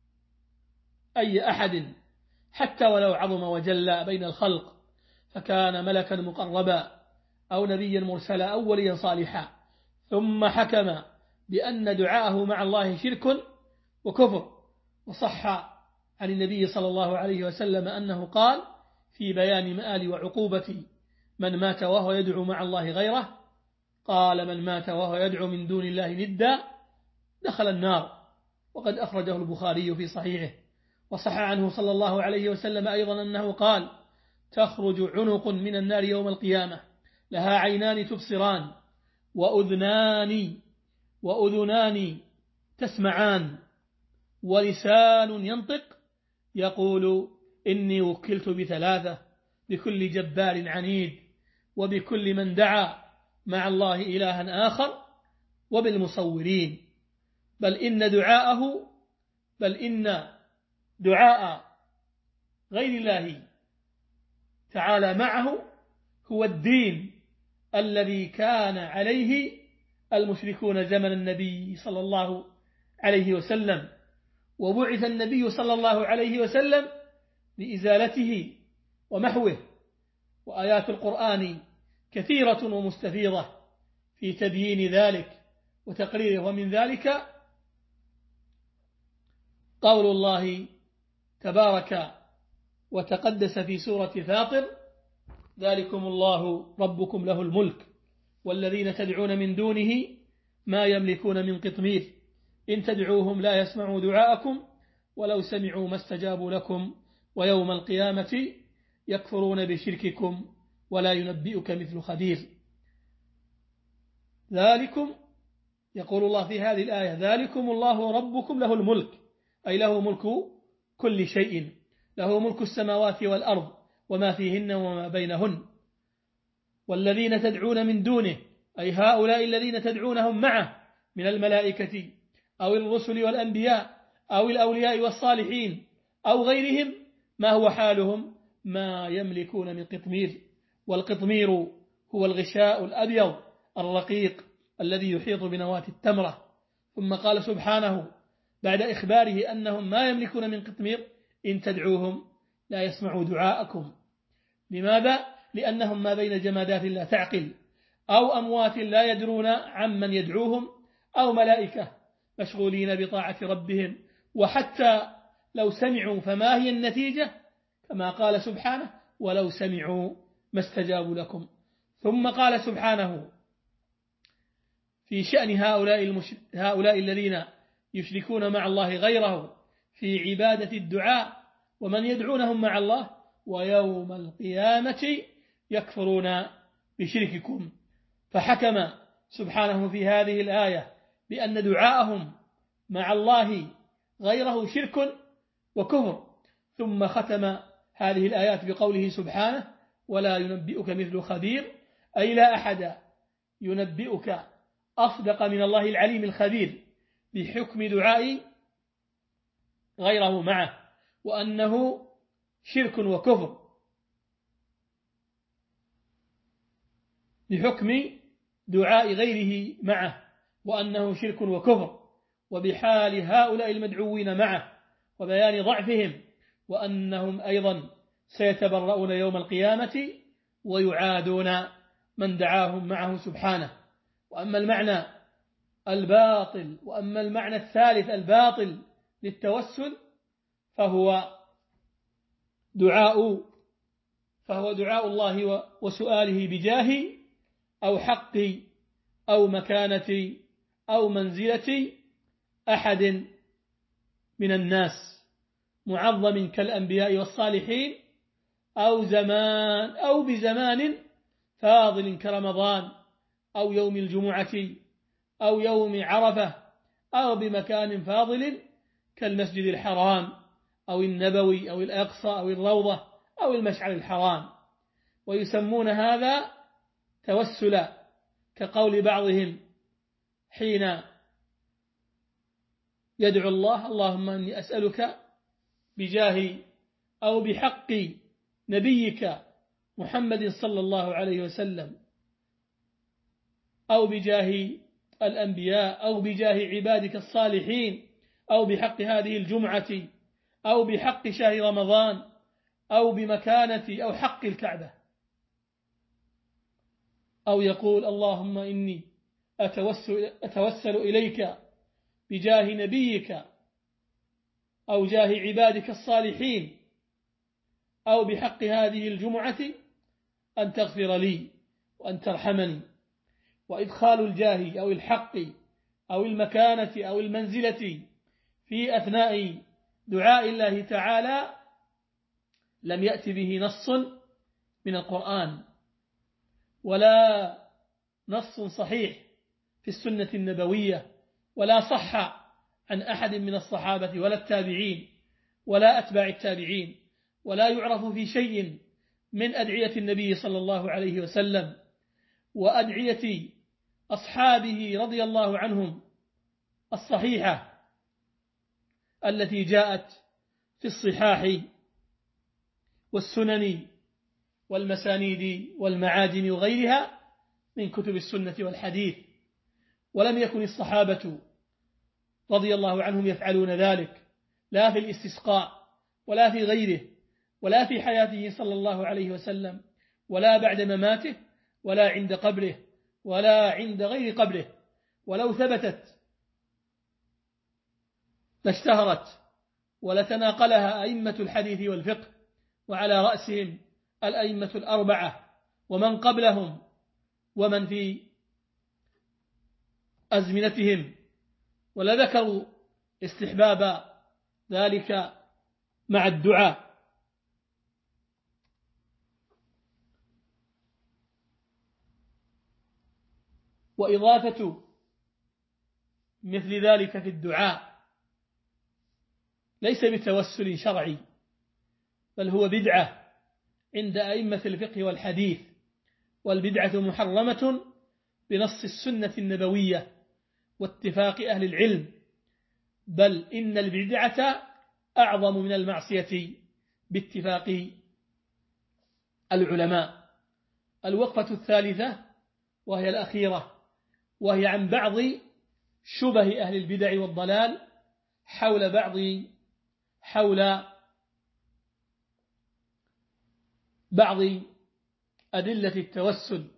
أي أحد حتى ولو عظم وجل بين الخلق، فكان ملكا مقربا أو نبيا مرسلا أو وليا صالحا، ثم حكم بأن دعاءه مع الله شرك وكفر. وصح عن النبي صلى الله عليه وسلم أنه قال في بيان مآل وعقوبة من مات وهو يدعو مع الله غيره، قال: من مات وهو يدعو من دون الله ندا دخل النار. وقد أخرجه البخاري في صحيحه. وصح عنه صلى الله عليه وسلم أيضا أنه قال: تخرج عنق من النار يوم القيامة لها عينان تبصران وأذنان تسمعان ولسان ينطق، يقول: إني وكلت بثلاثة، بكل جبار عنيد، وبكل من دعا مع الله إلها آخر، وبالمصورين. بل إن دعاء غير الله تعالى معه هو الدين الذي كان عليه المشركون زمن النبي صلى الله عليه وسلم، وبعث النبي صلى الله عليه وسلم لإزالته ومحوه. وآيات القرآن كثيرة ومستفيضة في تبيين ذلك وتقريره. ومن ذلك قول الله تبارك وتقدس في سورة فاطر: ذلكم الله ربكم له الملك والذين تدعون من دونه ما يملكون من قطمير إن تدعوهم لا يسمعوا دعاءكم ولو سمعوا ما استجابوا لكم ويوم القيامة يكفرون بشرككم ولا ينبئك مثل خبير. ذلكم، يقول الله في هذه الآية: ذلكم الله ربكم له الملك، أي له ملك كل شيء، له ملك السماوات والأرض وما فيهن وما بينهن. والذين تدعون من دونه أي هؤلاء الذين تدعونهم معه من الملائكة أو الرسل والأنبياء أو الأولياء والصالحين أو غيرهم، ما هو حالهم؟ ما يملكون من قطمير. والقطمير هو الغشاء الأبيض الرقيق الذي يحيط بنواة التمرة. ثم قال سبحانه بعد إخباره أنهم ما يملكون من قطمير: إن تدعوهم لا يسمعوا دعاءكم. لماذا؟ لأنهم ما بين جمادات لا تعقل، أو أموات لا يدرون عمن يدعوهم، أو ملائكة مشغولين بطاعة ربهم. وحتى لو سمعوا فما هي النتيجة؟ كما قال سبحانه: ولو سمعوا ما استجابوا لكم. ثم قال سبحانه في شأن هؤلاء الذين يشركون مع الله غيره في عبادة الدعاء ومن يدعونهم مع الله: ويوم القيامة يكفرون بشرككم. فحكم سبحانه في هذه الآية بأن دعاءهم مع الله غيره شرك وكفر. ثم ختم هذه الآيات بقوله سبحانه: ولا ينبئك مثل خبير، أي لا أحد ينبئك أصدق من الله العليم الخبير بحكم دعاء غيره معه، وأنه شرك وكفر، بحكم دعاء غيره معه وأنه شرك وكفر، وبحال هؤلاء المدعوين معه وبيان ضعفهم، وأنهم أيضا سيتبرؤون يوم القيامة ويعادون من دعاهم معه سبحانه. وأما المعنى الثالث الباطل للتوسل فهو دعاء الله وسؤاله بجاه أو حق أو مكانة أو منزلة أحد من الناس معظم كالأنبياء والصالحين، أو بزمان فاضل كرمضان أو يوم الجمعة أو يوم عرفة، أو بمكان فاضل كالمسجد الحرام أو النبوي أو الأقصى أو الروضة أو المشعر الحرام. ويسمون هذا توسلا، كقول بعضهم حين يدعو الله: اللهم إني أسألك بجاه أو بحق نبيك محمد صلى الله عليه وسلم، أو بجاه الأنبياء، أو بجاه عبادك الصالحين، أو بحق هذه الجمعة، أو بحق شهر رمضان، أو بمكانة أو حق الكعبة. أو يقول: اللهم إني أتوسل إليك بجاه نبيك أو جاه عبادك الصالحين، أو بحق هذه الجمعة أن تغفر لي وأن ترحمني. وإدخال الجاه أو الحق أو المكانة أو المنزلة في أثناء دعاء الله تعالى لم يأتي به نص من القرآن ولا نص صحيح في السنة النبوية، ولا صح عن أحد من الصحابة ولا التابعين ولا أتباع التابعين، ولا يعرف في شيء من أدعية النبي صلى الله عليه وسلم وأدعية أصحابه رضي الله عنهم الصحيحة التي جاءت في الصحاح والسنن والمسانيد والمعاجم وغيرها من كتب السنة والحديث. ولم يكن الصحابة رضي الله عنهم يفعلون ذلك، لا في الاستسقاء ولا في غيره، ولا في حياته صلى الله عليه وسلم، ولا بعد مماته، ولا عند قبره، ولا عند غير قبره. ولو ثبتت لاشتهرت ولتناقلها أئمة الحديث والفقه، وعلى رأسهم الأئمة الأربعة ومن قبلهم ومن في أزمنتهم، ولذكروا استحباب ذلك مع الدعاء. وإضافة مثل ذلك في الدعاء ليس بتوسل شرعي، بل هو بدعة عند أئمة الفقه والحديث، والبدعة محرمة بنص السنة النبوية واتفاق أهل العلم، بل إن البدعة أعظم من المعصية باتفاق العلماء. الوقفة الثالثة وهي الأخيرة، وهي عن بعض شبه أهل البدع والضلال حول بعض أدلة التوسل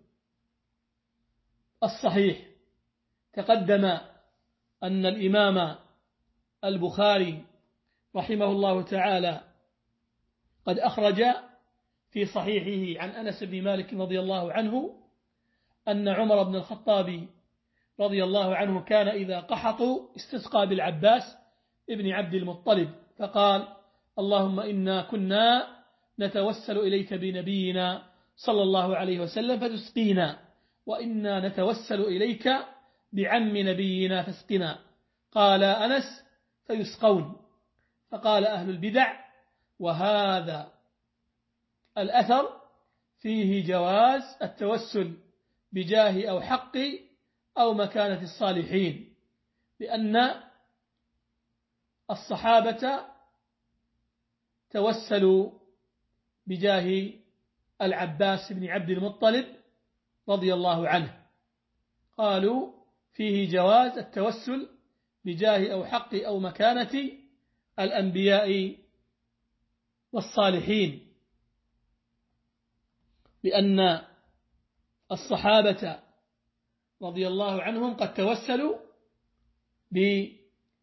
الصحيح. تقدم أن الإمام البخاري رحمه الله تعالى قد أخرج في صحيحه عن أنس بن مالك رضي الله عنه أن عمر بن الخطاب رضي الله عنه كان إذا قحطوا استسقى بالعباس ابن عبد المطلب فقال: اللهم إنا كنا نتوسل إليك بنبينا صلى الله عليه وسلم فتسقينا، وإنا نتوسل إليك بعم نبينا فاسقنا. قال أنس: فيسقون. فقال أهل البدع: وهذا الأثر فيه جواز التوسل بجاه أو حق أو مكانة الصالحين، لأن الصحابة توسلوا بجاه العباس بن عبد المطلب رضي الله عنه. قالوا فيه جواز التوسل بجاه أو حق أو مكانة الأنبياء والصالحين، لأن الصحابة رضي الله عنهم قد توسلوا بجاه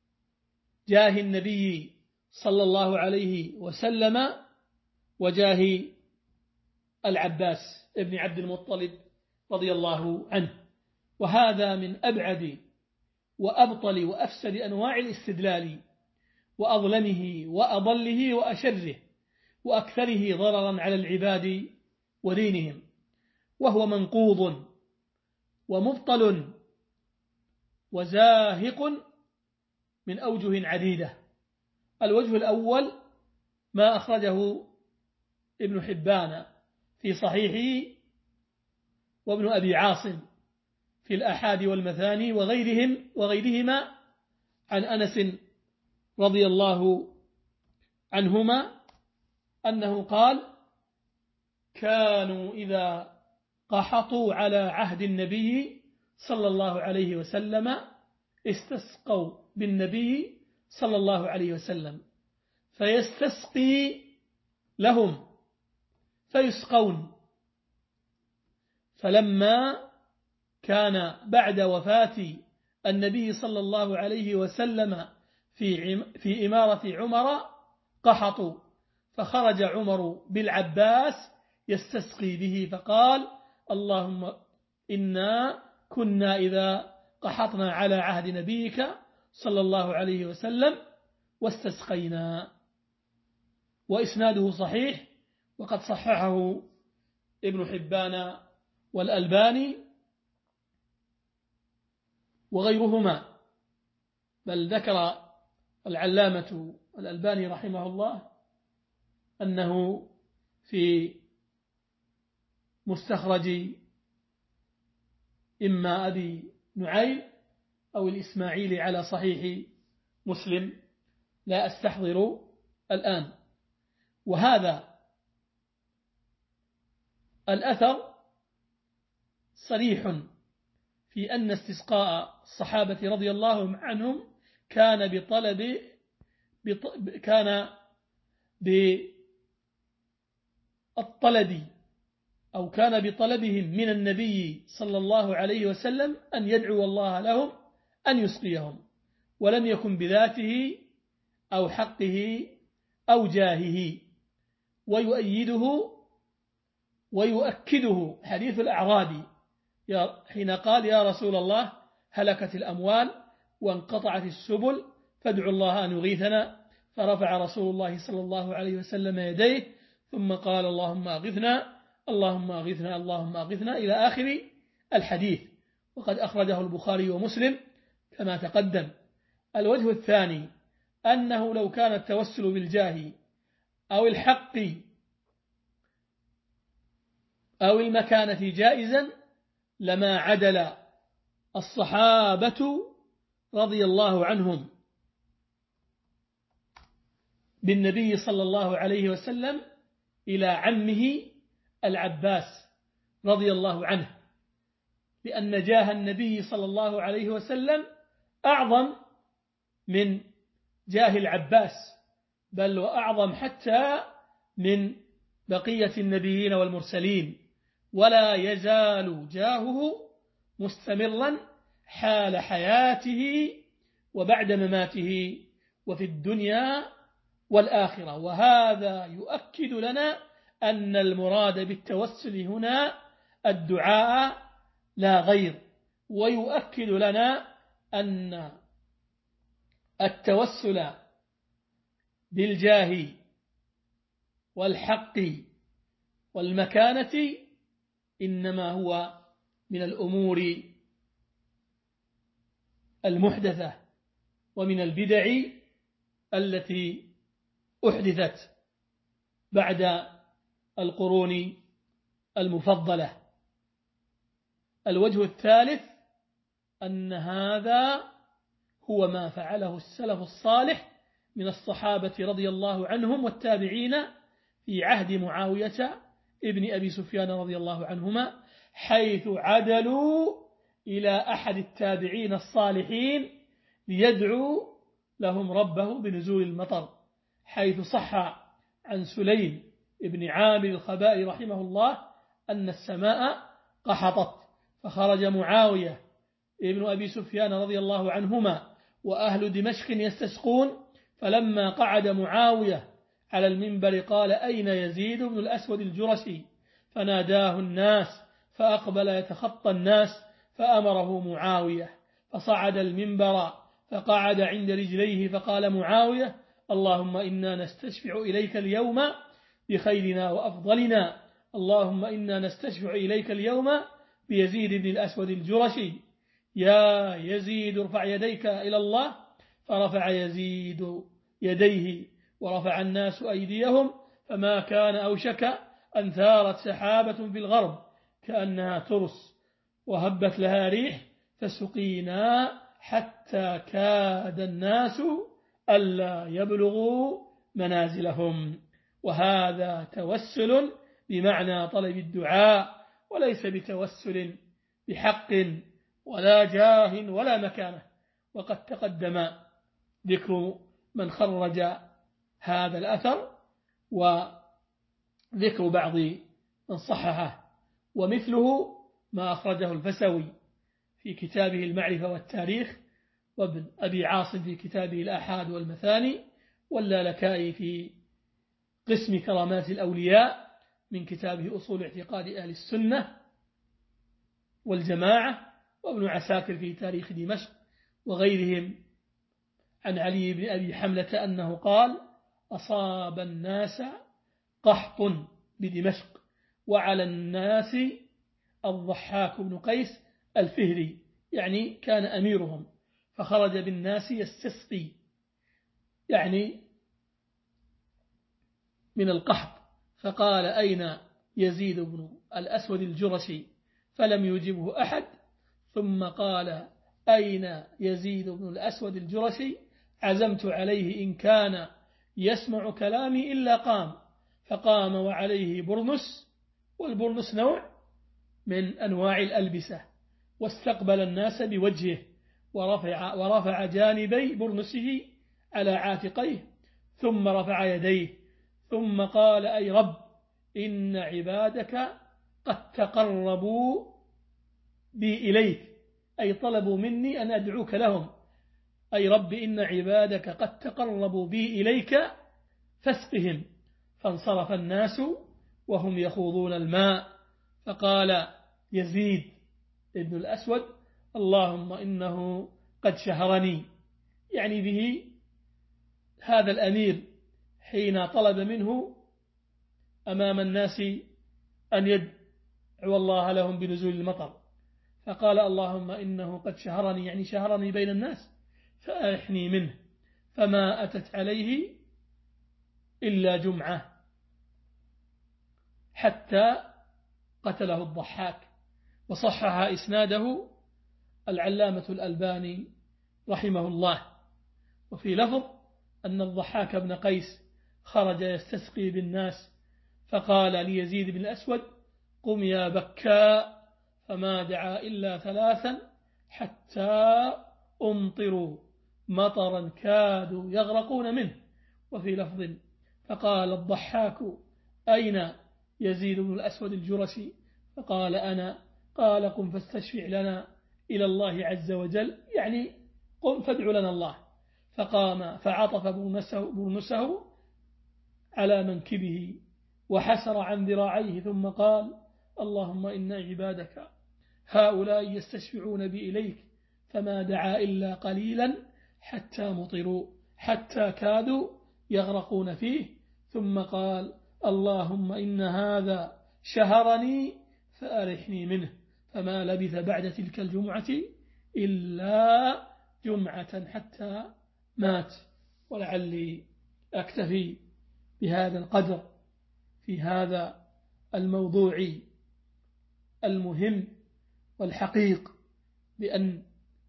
النبي صلى الله عليه وسلم وجاه العباس ابن عبد المطلب رضي الله عنه. وهذا من أبعد وأبطل وأفسد أنواع الاستدلال، وأظلمه وأضله وأشره وأكثره ضررا على العباد ودينهم، وهو منقوض ومبطل وزاهق من أوجه عديدة. الوجه الأول ما أخرجه ابن حبان في صحيحه وابن أبي عاصم في الآحاد والمثاني وغيرهما عن أنس رضي الله عنهما أنه قال: كانوا إذا قحطوا على عهد النبي صلى الله عليه وسلم استسقوا بالنبي صلى الله عليه وسلم فيستسقي لهم فيسقون. فلما كان بعد وفاة النبي صلى الله عليه وسلم في إمارة عمر قحطوا، فخرج عمر بالعباس يستسقي به فقال: اللهم إنا كنا إذا قحطنا على عهد نبيك صلى الله عليه وسلم واستسقينا. وإسناده صحيح، وقد صححه ابن حبان والألباني وغيرهما، بل ذكر العلامة الألباني رحمه الله أنه في مستخرج إما أبي نعيم أو الإسماعيلي على صحيح مسلم، لا أستحضر الآن. وهذا الأثر صريح في أن استسقاء الصحابة رضي الله عنهم كان بطلبهم من النبي صلى الله عليه وسلم أن يدعو الله لهم أن يسقيهم، ولم يكن بذاته أو حقه أو جاهه. ويؤكده حديث الأعرابي حين قال: يا رسول الله هلكت الأموال وانقطعت السبل فادعوا الله أن يغيثنا. فرفع رسول الله صلى الله عليه وسلم يديه ثم قال: اللهم أغثنا اللهم أغثنا اللهم أغثنا إلى آخر الحديث. وقد أخرجه البخاري ومسلم كما تقدم. الوجه الثاني أنه لو كان التوسل بالجاه أو الحق أو المكانة جائزا لما عدل الصحابة رضي الله عنهم بالنبي صلى الله عليه وسلم إلى عمه العباس رضي الله عنه، لأن جاه النبي صلى الله عليه وسلم أعظم من جاه العباس، بل وأعظم حتى من بقية النبيين والمرسلين، ولا يزال جاهه مستمرا حال حياته وبعد مماته وفي الدنيا والآخرة. وهذا يؤكد لنا أن المراد بالتوسل هنا الدعاء لا غير، ويؤكد لنا أن التوسل بالجاه والحق والمكانة إنما هو من الأمور المحدثة ومن البدع التي أحدثت بعد القرون المفضلة. الوجه الثالث أن هذا هو ما فعله السلف الصالح من الصحابة رضي الله عنهم والتابعين في عهد معاوية ابن أبي سفيان رضي الله عنهما، حيث عدلوا إلى أحد التابعين الصالحين ليدعو لهم ربه بنزول المطر، حيث صح عن سليم ابن عامر الخبائي رحمه الله أن السماء قحطت، فخرج معاوية ابن أبي سفيان رضي الله عنهما وأهل دمشق يستسقون، فلما قعد معاوية على المنبر قال: أين يزيد بن الأسود الجرشي؟ فناداه الناس فأقبل يتخطى الناس، فأمره معاوية فصعد المنبر فقعد عند رجليه، فقال معاوية: اللهم إنا نستشفع إليك اليوم بخيرنا وأفضلنا، اللهم إنا نستشفع إليك اليوم بيزيد بن الأسود الجرشي، يا يزيد ارفع يديك إلى الله. فرفع يزيد يديه ورفع الناس أيديهم، فما كان أوشك أن ثارت سحابة في الغرب كأنها ترس وهبت لها ريح، فسقينا حتى كاد الناس ألا يبلغوا منازلهم. وهذا توسل بمعنى طلب الدعاء، وليس بتوسل بحق ولا جاه ولا مكانة. وقد تقدم ذكر من خرج هذا الأثر وذكر بعض من صححه، ومثله ما أخرجه الفسوي في كتابه المعرفة والتاريخ، وابن أبي عاصم في كتابه الآحاد والمثاني، واللالكائي في قسم كرامات الأولياء من كتابه أصول اعتقاد أهل السنة والجماعة، وابن عساكر في تاريخ دمشق، وغيرهم عن علي بن أبي حملة أنه قال: أصاب الناس قحط بدمشق، وعلى الناس الضحاك بن قيس الفهري، يعني كان أميرهم، فخرج بالناس يستسقي، يعني من القحط، فقال: أين يزيد بن الأسود الجرشي؟ فلم يجبه أحد، ثم قال: أين يزيد بن الأسود الجرشي؟ عزمت عليه إن كان يسمع كلامي إلا قام، فقام وعليه برنس، والبرنس نوع من أنواع الألبسة، واستقبل الناس بوجهه ورفع جانبي برنسه على عاتقيه، ثم رفع يديه، ثم قال: أي رب، إن عبادك قد تقربوا بي إليك، أي طلبوا مني أن أدعوك لهم، أي رب إن عبادك قد تقربوا بي إليك فاسقهم. فانصرف الناس وهم يخوضون الماء، فقال يزيد ابن الأسود: اللهم إنه قد شهرني، يعني به هذا الأمير حين طلب منه أمام الناس أن يدعو الله لهم بنزول المطر، فقال: اللهم إنه قد شهرني، يعني شهرني بين الناس، فأرحني منه. فما أتت عليه إلا جمعة، حتى قتله الضحاك، وصحح إسناده العلامة الألباني رحمه الله. وفي لفظ أن الضحاك بن قيس خرج يستسقي بالناس فقال ليزيد بن الأسود: قم يا بكاء، فما دعا إلا ثلاثا حتى أمطروا مطرا كادوا يغرقون منه. وفي لفظ: فقال الضحاك: أين يزيد بن الأسود الجرشي؟ فقال: أنا. قال: قم فاستشفع لنا إلى الله عز وجل، يعني قم فادع لنا الله. فقام فعطف برنسه على منكبه وحسر عن ذراعيه، ثم قال: اللهم إن عبادك هؤلاء يستشفعون بي إليك، فما دعا إلا قليلا حتى مطروا حتى كادوا يغرقون فيه. ثم قال: اللهم إن هذا شهرني فأرحني منه. فما لبث بعد تلك الجمعة إلا جمعة حتى مات. ولعلي أكتفي بهذا القدر في هذا الموضوع المهم والحقيق، بأن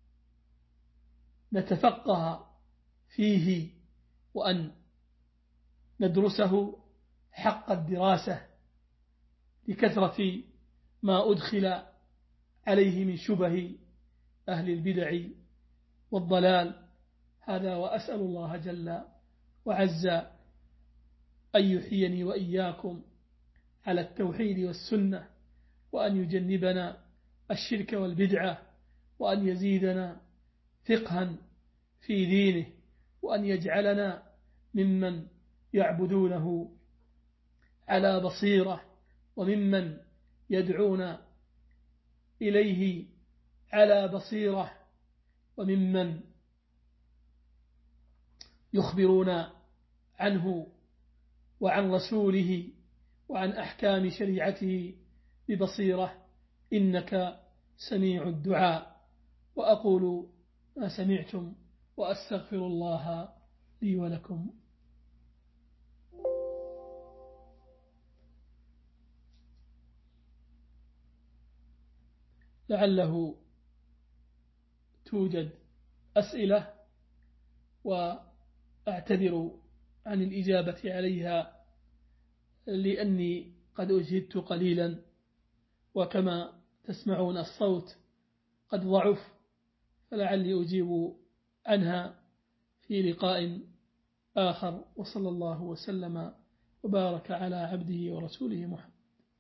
نتفقه فيه وأن ندرسه حق الدراسة لكثرة ما أدخل عليه من شبه أهل البدع والضلال. هذا، وأسأل الله جل وعز أن يحييني وإياكم على التوحيد والسنة، وأن يجنبنا الشرك والبدعة، وأن يزيدنا فقها في دينه، وأن يجعلنا ممن يعبدونه على بصيرة، وممن يدعون إليه على بصيرة، وممن يخبرون عنه وعن رسوله وعن أحكام شريعته ببصيرة، إنك سميع الدعاء. وأقول ما سمعتم وأستغفر الله لي ولكم. لعله توجد أسئلة، وأعتذر عن الإجابة عليها لأني قد أجهدت قليلا، وكما تسمعون الصوت قد ضعف، فلعلي أجيب عنها في لقاء آخر. وصلى الله وسلم وبارك على عبده ورسوله محمد.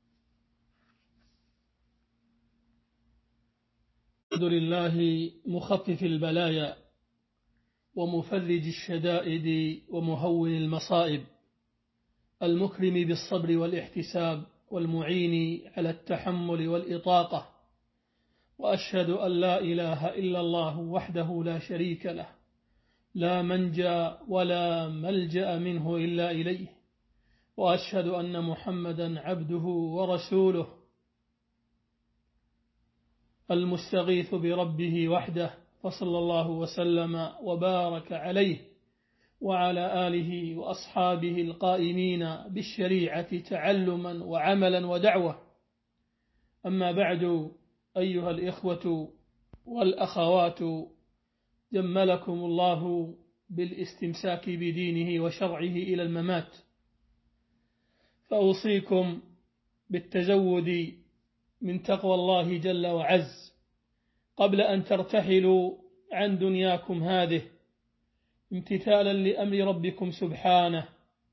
الحمد لله مخفف البلايا ومفرج الشدائد ومهون المصائب، المكرم بالصبر والاحتساب، والمعين على التحمل والإطاقة. وأشهد أن لا إله إلا الله وحده لا شريك له، لا منجى ولا ملجأ منه إلا إليه. وأشهد أن محمدا عبده ورسوله، المستغيث بربه وحده، فصلى الله وسلم وبارك عليه وعلى آله وأصحابه القائمين بالشريعة تعلما وعملا ودعوة. أما بعد، أيها الإخوة والأخوات، جملكم الله بالاستمساك بدينه وشرعه إلى الممات، فأوصيكم بالتزود من تقوى الله جل وعز قبل أن ترتحلوا عن دنياكم هذه، امتثالا لأمر ربكم سبحانه: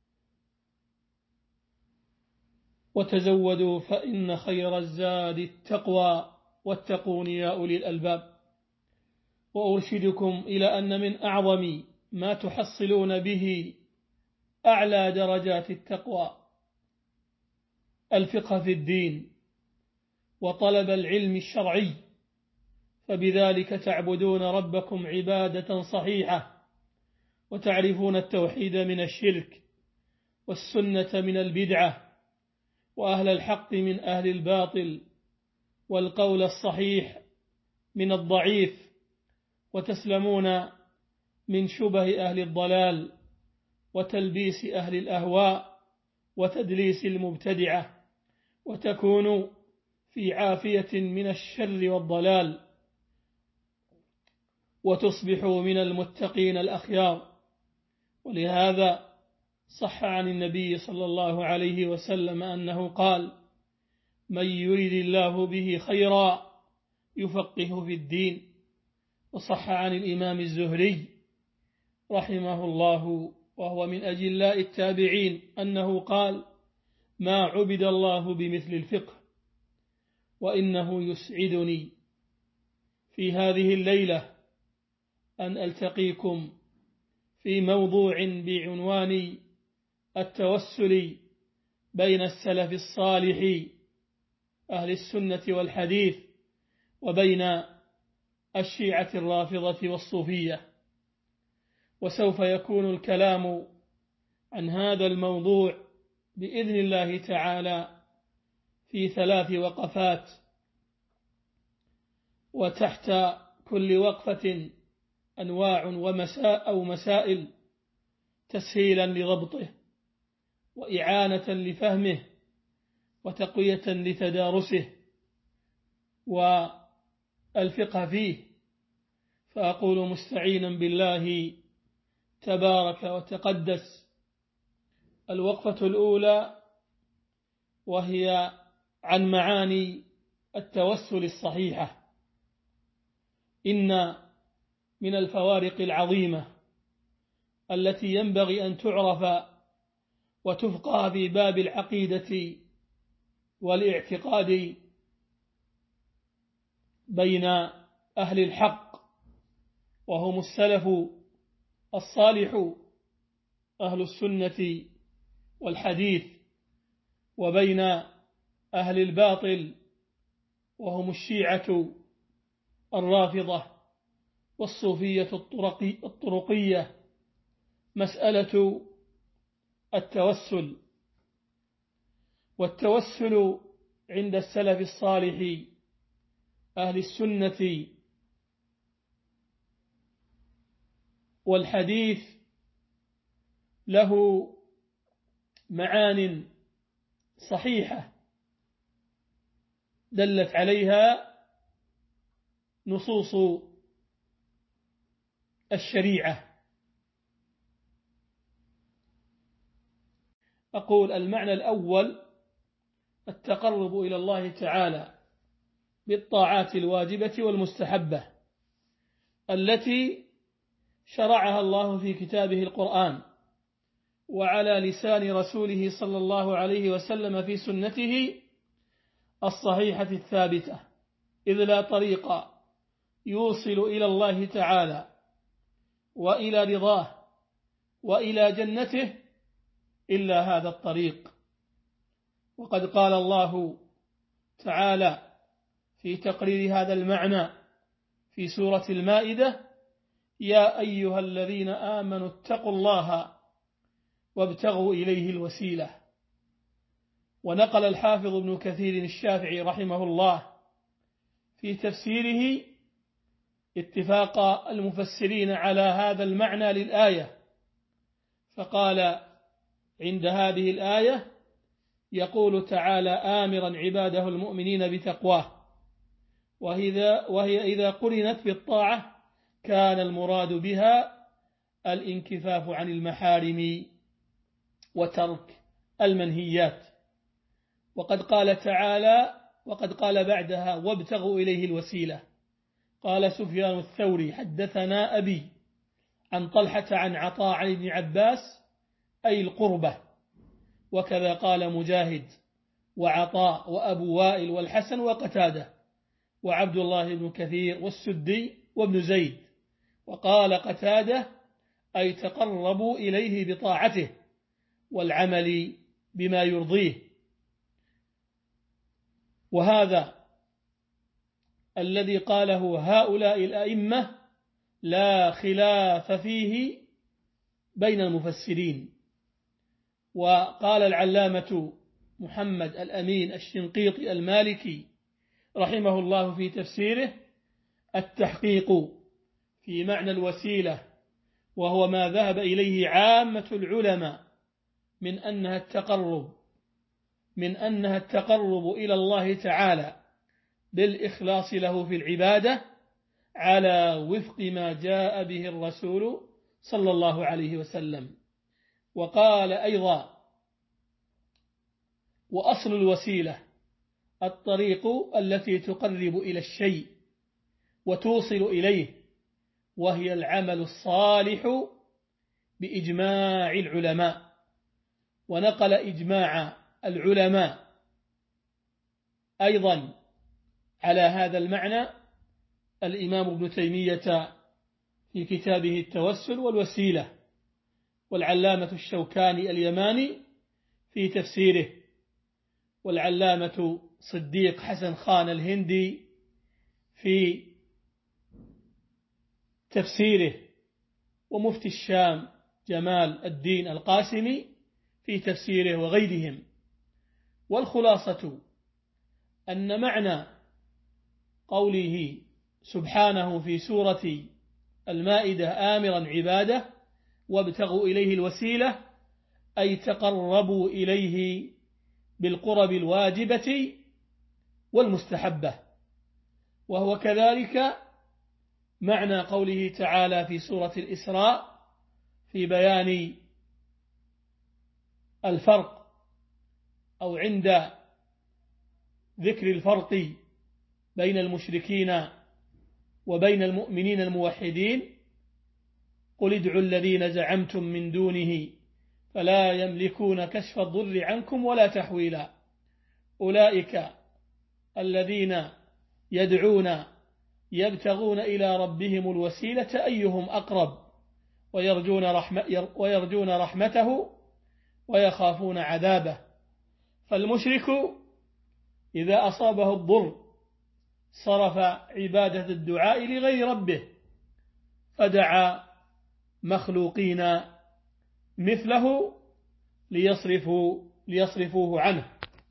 وتزودوا فإن خير الزاد التقوى واتقون يا أولي الألباب. وأرشدكم إلى أن من أعظم ما تحصلون به أعلى درجات التقوى الفقه في الدين وطلب العلم الشرعي، فبذلك تعبدون ربكم عبادة صحيحة، وتعرفون التوحيد من الشرك، والسنة من البدعة، وأهل الحق من أهل الباطل، والقول الصحيح من الضعيف، وتسلمون من شبه أهل الضلال وتلبيس أهل الأهواء وتدليس المبتدعة، وتكونوا في عافية من الشر والضلال، وتصبحوا من المتقين الأخيار. ولهذا صح عن النبي صلى الله عليه وسلم أنه قال: من يريد الله به خيرا يفقهه في الدين. وصح عن الإمام الزهري رحمه الله وهو من أجلاء التابعين أنه قال: ما عبد الله بمثل الفقه، وإنه يسعدني في هذه الليلة أن ألتقيكم في موضوع بعنوان التوسل بين السلف الصالح أهل السنة والحديث وبين الشيعة الرافضة والصوفية. وسوف يكون الكلام عن هذا الموضوع بإذن الله تعالى في 3 وقفات، وتحت كل وقفة أنواع ومسائل تسهيلا لضبطه وإعانة لفهمه وتقوية لتدارسه والفقه فيه. فأقول مستعينا بالله تبارك وتقدس: الوقفة الأولى وهي عن معاني التوسل الصحيحة. إن من الفوارق العظيمة التي ينبغي أن تعرف وتفقه في باب العقيدة والاعتقاد بين أهل الحق وهم السلف الصالح أهل السنة والحديث، وبين أهل الباطل وهم الشيعة الرافضة والصوفية الطرقية، مسألة التوسل. والتوسل عند السلف الصالح أهل السنة والحديث له معان صحيحة دلت عليها نصوص الشريعة. أقول: المعنى الأول التقرب إلى الله تعالى بالطاعات الواجبة والمستحبة التي شرعها الله في كتابه القرآن وعلى لسان رسوله صلى الله عليه وسلم في سنته الصحيحة الثابتة، إذ لا طريق يوصل إلى الله تعالى وإلى رضاه وإلى جنته إلا هذا الطريق. وقد قال الله تعالى في تقرير هذا المعنى في سورة المائدة: يا أيها الذين آمنوا اتقوا الله وابتغوا إليه الوسيلة. ونقل الحافظ ابن كثير الشافعي رحمه الله في تفسيره اتفاق المفسرين على هذا المعنى للآية، فقال عند هذه الآية: يقول تعالى آمرا عباده المؤمنين بتقواه، وهي إذا قرنت بالطاعة كان المراد بها الانكفاف عن المحارم وترك المنهيات. وقد قال تعالى وقد قال بعدها: وابتغوا إليه الوسيلة. قال سفيان الثوري: حدثنا أبي عن طلحة عن عطاء عن ابن عباس أي القربة. وكذا قال مجاهد وعطاء وأبو وائل والحسن وقتادة وعبد الله بن كثير والسدي وابن زيد. وقال قتادة: أي تقربوا إليه بطاعته والعمل بما يرضيه. وهذا الذي قاله هؤلاء الأئمة لا خلاف فيه بين المفسرين. وقال العلامة محمد الأمين الشنقيطي المالكي رحمه الله في تفسيره: التحقيق في معنى الوسيلة، وهو ما ذهب إليه عامة العلماء من أنها التقرب إلى الله تعالى بالإخلاص له في العبادة على وفق ما جاء به الرسول صلى الله عليه وسلم. وقال أيضا: وأصل الوسيلة الطريق التي تقرب إلى الشيء وتوصل إليه، وهي العمل الصالح بإجماع العلماء. ونقل إجماع العلماء أيضا على هذا المعنى الإمام ابن تيمية في كتابه التوسل والوسيلة، والعلامة الشوكاني اليماني في تفسيره، والعلامة صديق حسن خان الهندي في تفسيره، ومفتي الشام جمال الدين القاسمي في تفسيره، وغيرهم. والخلاصة أن معنى قوله سبحانه في سورة المائدة آمرا عباده وابتغوا إليه الوسيلة، أي تقربوا إليه بالقرب الواجبة والمستحبة. وهو كذلك معنى قوله تعالى في سورة الإسراء في بيان الفرق، أو عند ذكر الفرق بين المشركين وبين المؤمنين الموحدين: قل ادعوا الذين زعمتم من دونه فلا يملكون كشف الضر عنكم ولا تحويلا، أولئك الذين يدعون يبتغون إلى ربهم الوسيلة أيهم أقرب ويرجون رحمته ويخافون عذابه. فالمشرك إذا أصابه الضر صرف عبادة الدعاء لغير ربه، فدعا مخلوقين مثله ليصرفوه عنه.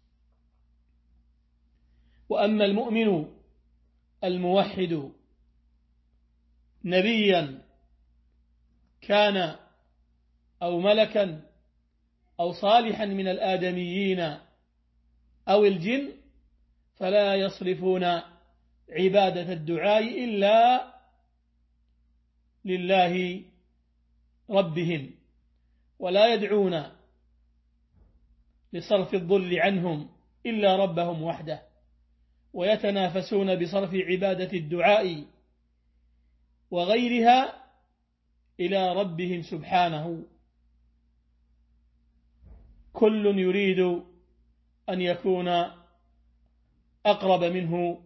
وأما المؤمن الموحد نبيا كان أو ملكا أو صالحا من الآدميين أو الجن، فلا يصرفون عبادة الدعاء إلا لله ربهم، ولا يدعون لصرف الضر عنهم إلا ربهم وحده، ويتنافسون بصرف عبادة الدعاء وغيرها إلى ربهم سبحانه، كل يريد أن يكون أقرب منه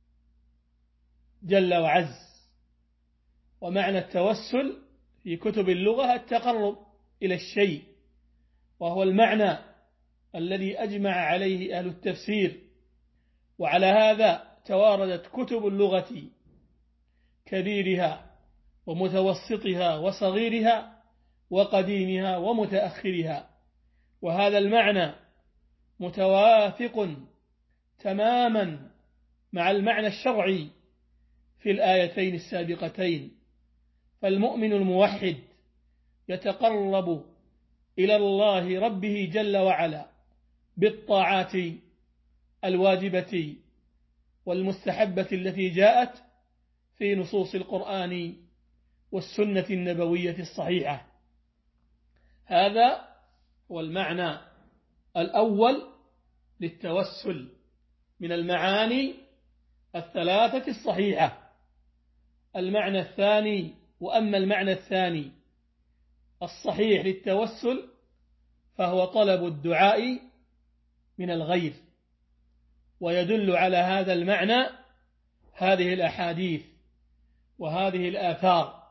جل وعز. ومعنى التوسل في كتب اللغة التقرب إلى الشيء، وهو المعنى الذي أجمع عليه أهل التفسير، وعلى هذا تواردت كتب اللغة كبيرها ومتوسطها وصغيرها وقديمها ومتأخرها، وهذا المعنى متوافق تماما مع المعنى الشرعي في الآيتين السابقتين. فالمؤمن الموحد يتقرب إلى الله ربه جل وعلا بالطاعات الواجبة والمستحبة التي جاءت في نصوص القرآن والسنة النبوية الصحيحة. هذا هو المعنى الأول للتوسل من المعاني الثلاثة الصحيحة. المعنى الثاني، وأما المعنى الثاني الصحيح للتوسل، فهو طلب الدعاء من الغير، ويدل على هذا المعنى هذه الأحاديث وهذه الآثار.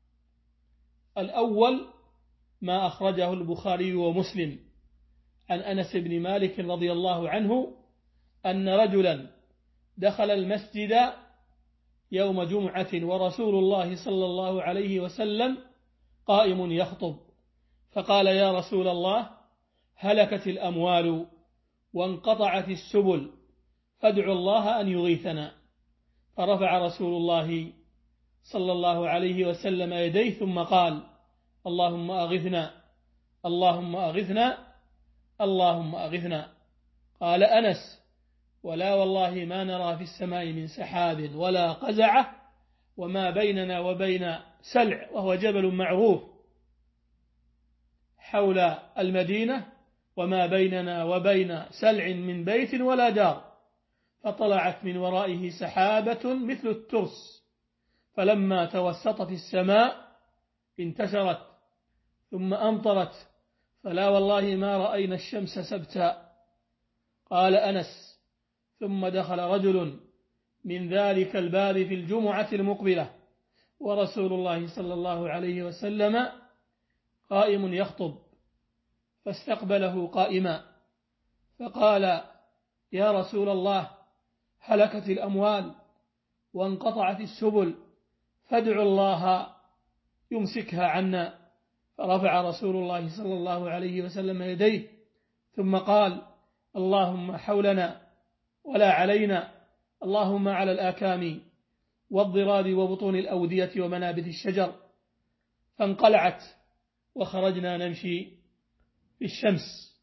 الأول ما أخرجه البخاري ومسلم عن أنس بن مالك رضي الله عنه أن رجلا دخل المسجد يوم جمعة ورسول الله صلى الله عليه وسلم قائم يخطب، فقال: يا رسول الله، هلكت الأموال وانقطعت السبل، فادعوا الله أن يغيثنا. فرفع رسول الله صلى الله عليه وسلم يديه ثم قال: اللهم أغثنا، اللهم أغثنا، اللهم أغثنا. قال أنس: ولا والله ما نرى في السماء من سحاب ولا قزعة، وما بيننا وبين سلع وهو جبل معروف حول المدينة، وما بيننا وبين سلع من بيت ولا دار. فطلعت من ورائه سحابة مثل الترس، فلما توسط في السماء انتشرت ثم أمطرت، فلا والله ما رأينا الشمس سبتا. قال أنس: ثم دخل رجل من ذلك الباب في الجمعة المقبلة ورسول الله صلى الله عليه وسلم قائم يخطب، فاستقبله قائما فقال: يا رسول الله، هلكت الأموال وانقطعت السبل، فادعوا الله يمسكها عنا. فرفع رسول الله صلى الله عليه وسلم يديه ثم قال: اللهم حولنا ولا علينا، اللهم على الآكام والضراب وبطون الأودية ومنابت الشجر. فانقلعت وخرجنا نمشي في الشمس.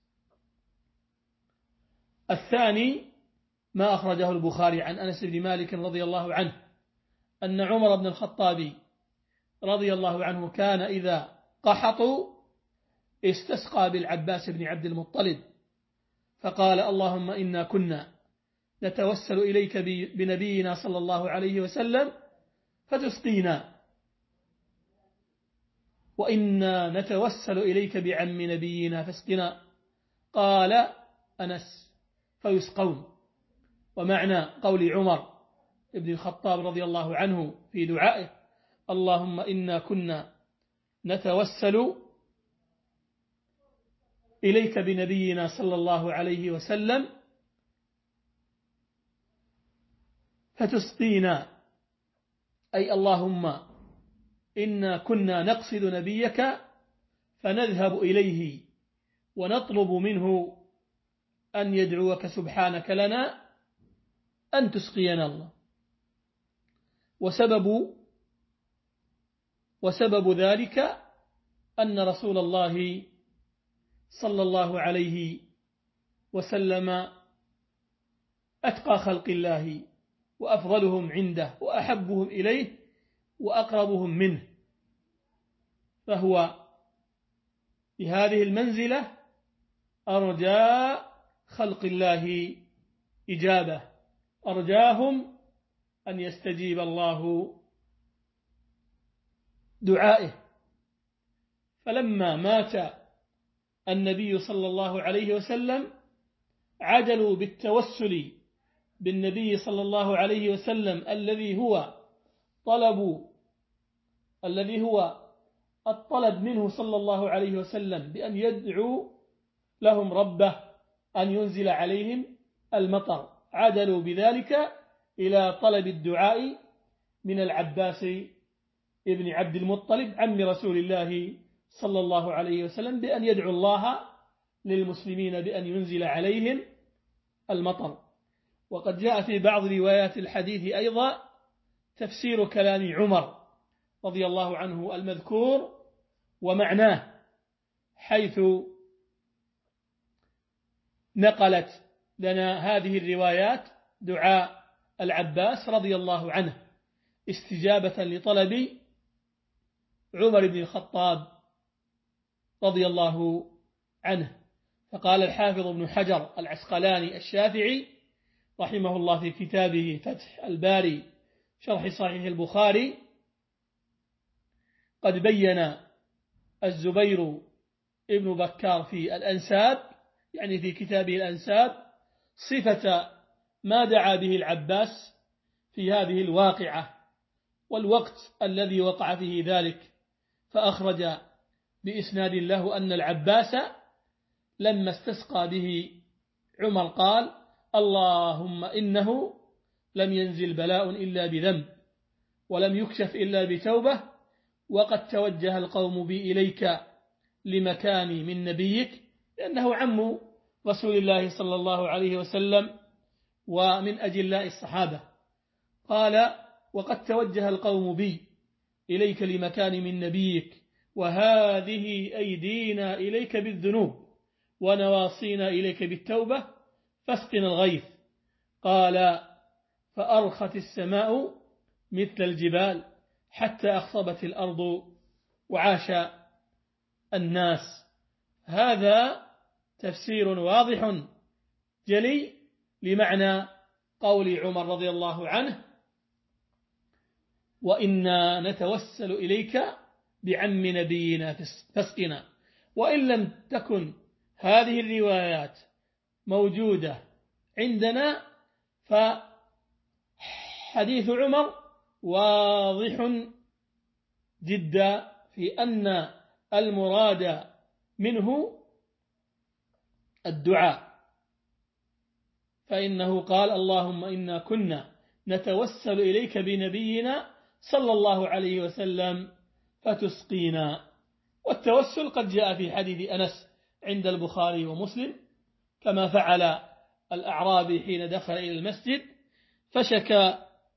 الثاني ما أخرجه البخاري عن أنس بن مالك رضي الله عنه أن عمر بن الخطاب رضي الله عنه كان إذا قحطوا استسقى بالعباس بن عبد المطلب، فقال: اللهم إنا كنا نتوسل إليك بنبينا صلى الله عليه وسلم فتسقينا، وإنا نتوسل إليك بعم نبينا فاسقنا. قال أنس: فيسقون. ومعنى قول عمر بن الخطاب رضي الله عنه في دعائه: اللهم إنا كنا نتوسل إليك بنبينا صلى الله عليه وسلم فتسقينا، أي اللهم إنا كنا نقصد نبيك فنذهب إليه ونطلب منه أن يدعوك سبحانك لنا أن تسقينا الله. وسبب ذلك أن رسول الله صلى الله عليه وسلم أتقى خلق الله وأفضلهم عنده وأحبهم إليه وأقربهم منه، فهو بهذه المنزلة أرجى خلق الله إجابة، أرجاهم أن يستجيب الله دعائه. فلما مات النبي صلى الله عليه وسلم عجلوا بالتوسل بالنبي صلى الله عليه وسلم الذي هو الطلب منه صلى الله عليه وسلم بأن يدعو لهم ربه أن ينزل عليهم المطر، عدلوا بذلك إلى طلب الدعاء من العباس ابن عبد المطلب عم رسول الله صلى الله عليه وسلم بأن يدعو الله للمسلمين بأن ينزل عليهم المطر. وقد جاء في بعض روايات الحديث أيضا تفسير كلام عمر رضي الله عنه المذكور ومعناه، حيث نقلت لنا هذه الروايات دعاء العباس رضي الله عنه استجابة لطلب عمر بن الخطاب رضي الله عنه. فقال الحافظ ابن حجر العسقلاني الشافعي رحمه الله في كتابه فتح الباري شرح صحيح البخاري: قد بين الزبير ابن بكار في الأنساب، يعني في كتابه الأنساب، صفة ما دعا به العباس في هذه الواقعة والوقت الذي وقع فيه ذلك، فأخرج بإسناد له أن العباس لما استسقى به عمر قال: اللهم إنه لم ينزل بلاء إلا بذنب ولم يكشف إلا بتوبة، وقد توجه القوم بي إليك لمكاني من نبيك، لأنه عم رسول الله صلى الله عليه وسلم ومن أجلاء الصحابة. قال: وقد توجه القوم بي إليك لمكان من نبيك، وهذه أيدينا إليك بالذنوب ونواصينا إليك بالتوبة، فاسقنا الغيث قال فأرخت السماء مثل الجبال حتى أخصبت الأرض وعاش الناس. هذا تفسير واضح جلي لمعنى قول عمر رضي الله عنه: وإنا نتوسل إليك بعم نبينا فاسقنا. وإن لم تكن هذه الروايات موجودة عندنا فحديث عمر واضح جدا في أن المراد منه الدعاء، فإنه قال: اللهم إنا كنا نتوسل إليك بنبينا صلى الله عليه وسلم فتسقينا. والتوسل قد جاء في حديث أنس عند البخاري ومسلم، كما فعل الأعرابي حين دخل إلى المسجد فشكى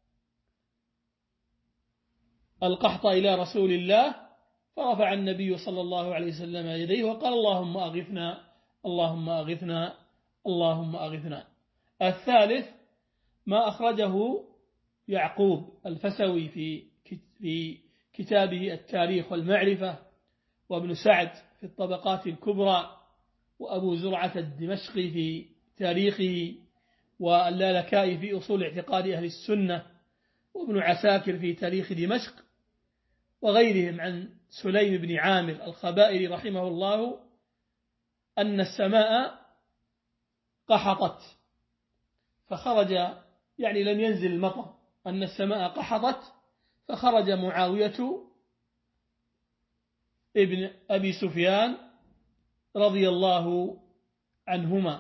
القحط إلى رسول الله، فرفع النبي صلى الله عليه وسلم يديه وقال: اللهم أغثنا اللهم أغثنا اللهم أغثنا. الثالث ما أخرجه يعقوب الفسوي في كتابه التاريخ والمعرفة، وابن سعد في الطبقات الكبرى، وأبو زرعة الدمشقي في تاريخه، واللالكائي في أصول اعتقاد أهل السنة، وابن عساكر في تاريخ دمشق، وغيرهم عن سليم بن عامر الخبائري رحمه الله أن السماء قحطت فخرج، يعني لم ينزل المطر، أن السماء قحطت فخرج معاوية ابن أبي سفيان رضي الله عنهما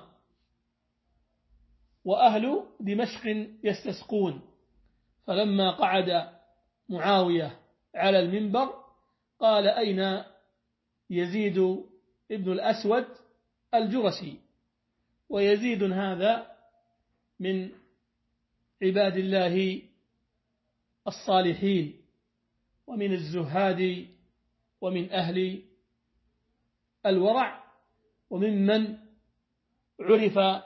وأهل دمشق يستسقون، فلما قعد معاوية على المنبر قال: أين يزيد ابن الأسود الجرشي؟ ويزيد هذا من عباد الله الصالحين ومن الزهاد ومن أهل الورع، وممن عرف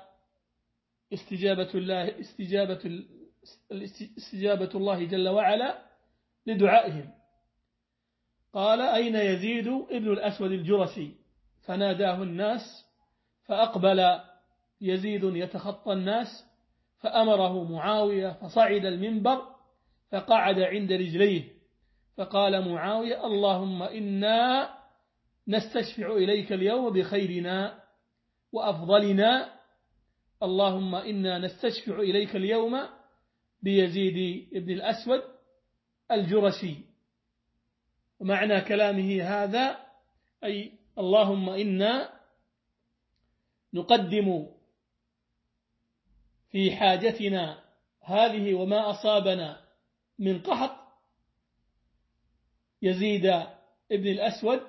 استجابة الله جل وعلا لدعائهم. قال: أين يزيد ابن الأسود الجرشي؟ فناداه الناس، فأقبل يزيد يتخطى الناس، فأمره معاوية فصعد المنبر فقعد عند رجليه، فقال معاوية: اللهم إنا نستشفع إليك اليوم بخيرنا وأفضلنا، اللهم إنا نستشفع إليك اليوم بيزيد ابن الأسود الجرشي. ومعنى كلامه هذا أي اللهم إنا نقدم في حاجتنا هذه وما أصابنا من قحط يزيد ابن الأسود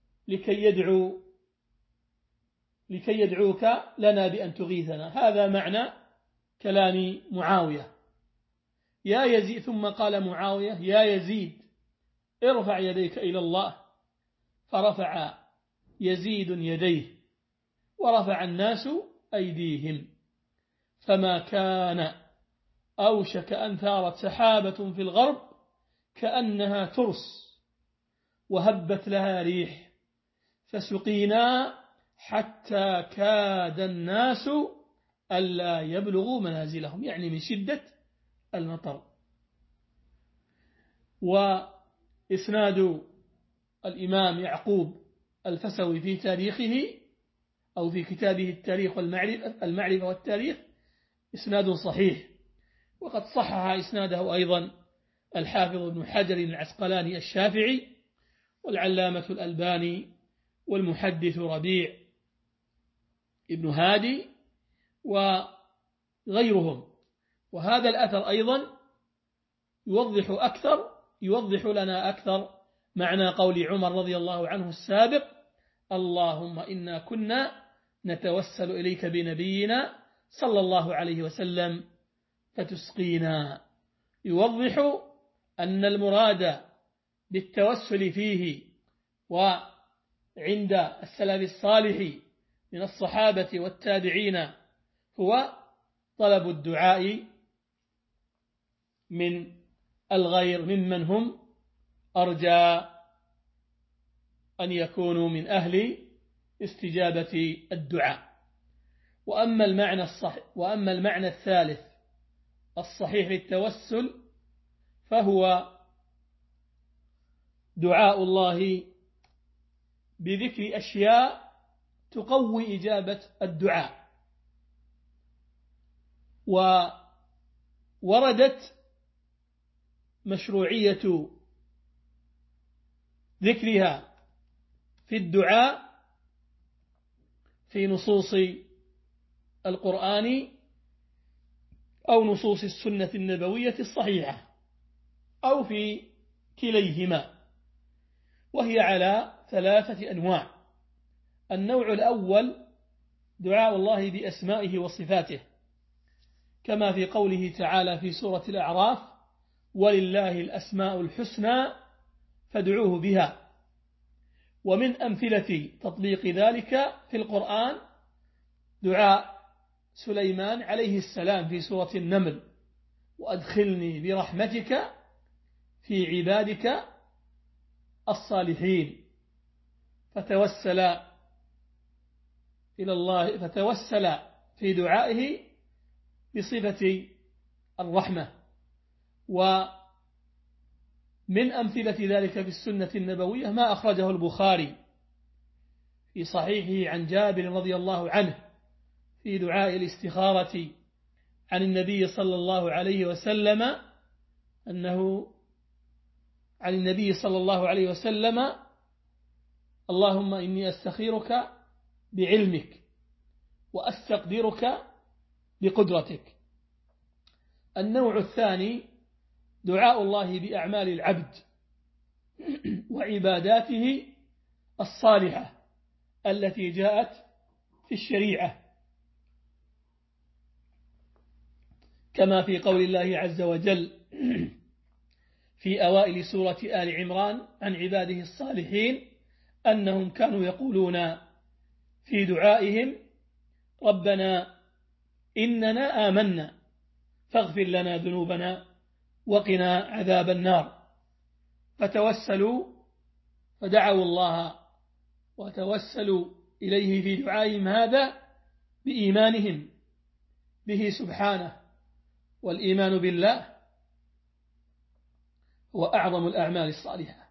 لكي يدعوك لنا بأن تغيثنا. هذا معنى كلام معاوية. يا يزيد، ثم قال معاوية: يا يزيد ارفع يديك إلى الله. فرفع يزيد يديه ورفع الناس أيديهم، فما كان أوشك أن ثارت سحابة في الغرب كأنها ترس وهبت لها ريح، فسقينا حتى كاد الناس ألا يبلغوا منازلهم، يعني من شدة المطر. وإسناد الإمام يعقوب الفسوي في تاريخه أو في كتابه التاريخ والمعرفة والتاريخ إسناد صحيح، وقد صحح إسناده أيضا الحافظ ابن حجر العسقلاني الشافعي والعلامة الألباني والمحدث ربيع ابن هادي وغيرهم. وهذا الأثر أيضا يوضح لنا أكثر معنى قول عمر رضي الله عنه السابق: اللهم إنا كنا نتوسل إليك بنبينا صلى الله عليه وسلم فتسقينا. يوضح أن المراد بالتوسل فيه وعند السلف الصالح من الصحابة والتابعين هو طلب الدعاء من الغير ممن هم أرجى أن يكونوا من أهل استجابة الدعاء. وأما المعنى الثالث الصحيح للتوسل فهو دعاء الله بذكر أشياء تقوي إجابة الدعاء، ووردت مشروعية ذكرها في الدعاء في نصوص القرآن أو نصوص السنة النبوية الصحيحة أو في كليهما، وهي على 3 أنواع. النوع الأول دعاء الله بأسمائه وصفاته، كما في قوله تعالى في سورة الأعراف: ولله الأسماء الحسنى فادعوه بها. ومن أمثلة تطبيق ذلك في القرآن دعاء سليمان عليه السلام في سورة النمل: وأدخلني برحمتك في عبادك الصالحين. فتوسل إلى الله، فتوسل في دعائه بصفة الرحمة. ومن أمثلة ذلك في السنة النبوية ما أخرجه البخاري في صحيحه عن جابر رضي الله عنه في دعاء الاستخارة عن النبي صلى الله عليه وسلم أنه عن النبي صلى الله عليه وسلم: اللهم إني أستخيرك بعلمك وأستقدرك بقدرتك. النوع الثاني دعاء الله بأعمال العبد وعباداته الصالحة التي جاءت في الشريعة، كما في قول الله عز وجل في أوائل سورة آل عمران عن عباده الصالحين أنهم كانوا يقولون في دعائهم: ربنا إننا آمنا فاغفر لنا ذنوبنا وقنا عذاب النار. فتوسلوا فدعوا الله وتوسلوا إليه في دعائهم هذا بإيمانهم به سبحانه، والإيمان بالله هو أعظم الأعمال الصالحة.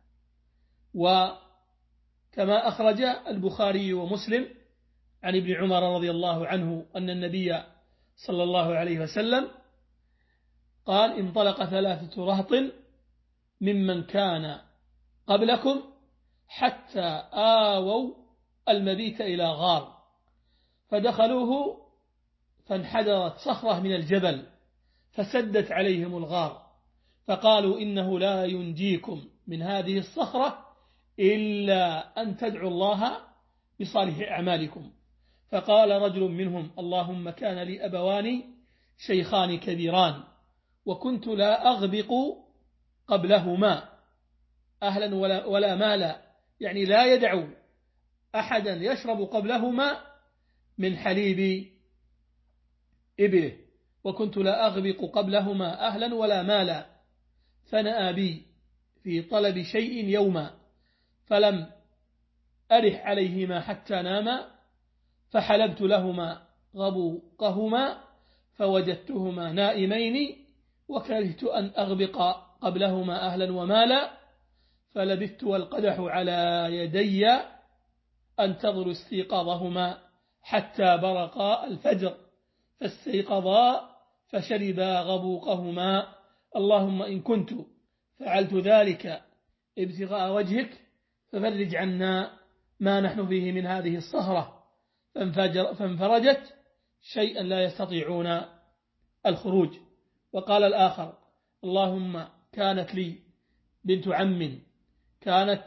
وكما أخرج البخاري ومسلم عن ابن عمر رضي الله عنه أن النبي صلى الله عليه وسلم قال: انطلق 3 رهط ممن كان قبلكم حتى آووا المبيت إلى غار، فدخلوه فانحدرت صخرة من الجبل فسدت عليهم الغار، فقالوا: إنه لا ينجيكم من هذه الصخرة إلا أن تدعوا الله بصالح أعمالكم. فقال رجل منهم: اللهم كان لي أبوان شيخان كبيران وكنت لا أغبق قبلهما أهلا ولا مالا، يعني لا يدعو أحدا يشرب قبلهما من حليب إبله، وكنت لا أغبق قبلهما أهلا ولا مالا، فنأى بي في طلب شيء يوما فلم أرح عليهما حتى ناما، فحلبت لهما غبوقهما فوجدتهما نائمين، وكرهت أن أغبق قبلهما أهلا ومالا، فلبثت والقدح على يدي أنتظر استيقاظهما حتى برقا الفجر، فاستيقظا فشربا غبوقهما. اللهم إن كنت فعلت ذلك ابتغاء وجهك ففرج عنا ما نحن فيه من هذه الصخرة، فانفرجت شيئا لا يستطيعون الخروج. وقال الآخر: اللهم كانت لي بنت عم كانت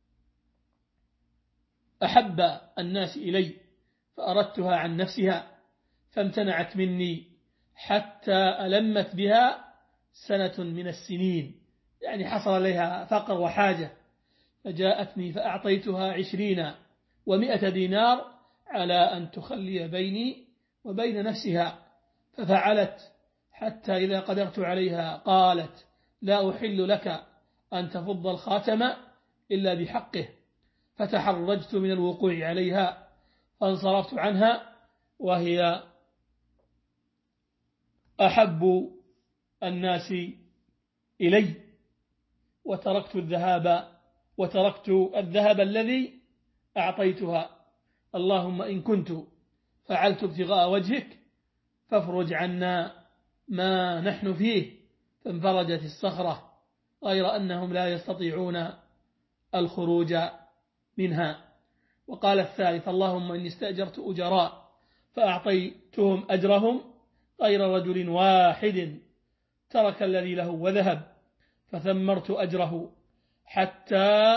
أحب الناس إلي فأردتها عن نفسها فامتنعت مني حتى ألمت بها 1 من السنين، يعني حصل لها فقر وحاجة، فجاءتني فأعطيتها 20 و100 دينار على أن تخلي بيني وبين نفسها، ففعلت حتى إذا قدرت عليها قالت: لا أحل لك أن تفض الخاتم إلا بحقه. فتحرجت من الوقوع عليها فانصرفت عنها، وهي أحب الناس إلي، وتركت الذهب الذي أعطيتها. اللهم إن كنت فعلت ابتغاء وجهك فافرج عنا ما نحن فيه. فانفرجت الصخرة، غير أنهم لا يستطيعون الخروج منها. وقال الثالث: اللهم إني استأجرت أجراء فأعطيتهم أجرهم غير رجل واحد ترك الذي له وذهب، فثمرت أجره حتى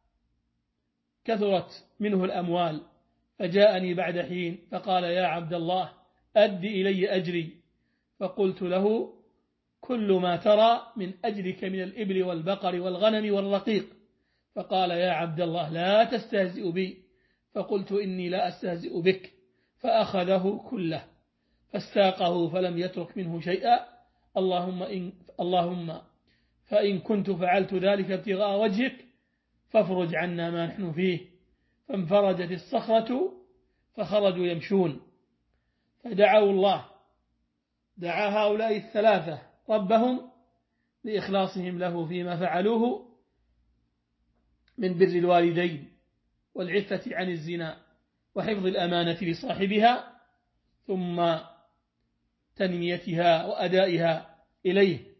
كثرت منه الأموال، فجاءني بعد حين فقال: يا عبد الله أد إلي أجري. فقلت له: كل ما ترى من أجرك من الإبل والبقر والغنم والرقيق. فقال: يا عبد الله لا تستهزئ بي. فقلت: إني لا أستهزئ بك. فأخذه كله فاستاقه فلم يترك منه شيئا. اللهم فإن كنت فعلت ذلك ابتغاء وجهك فافرج عنا ما نحن فيه. فانفرجت الصخرة فخرجوا يمشون، فدعوا الله. دعا هؤلاء الثلاثة ربهم لإخلاصهم له فيما فعلوه من بر الوالدين والعفة عن الزنا وحفظ الأمانة لصاحبها، ثم تنميتها وأدائها إليه.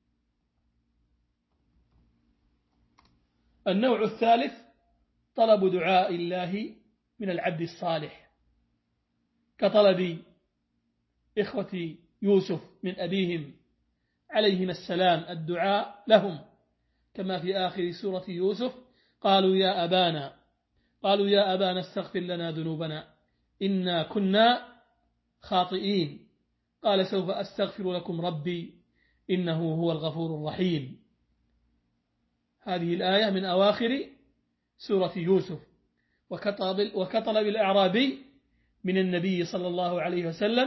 النوع الثالث: طلب دعاء الله من العبد الصالح، كطلب إخوة يوسف من أبيهم عليهم السلام الدعاء لهم، كما في آخر سورة يوسف: قالوا يا أبانا استغفر لنا ذنوبنا إنا كنا خاطئين. قال: سوف أستغفر لكم ربي إنه هو الغفور الرحيم. هذه الآية من أواخر سورة يوسف. وكطلب الأعرابي من النبي صلى الله عليه وسلم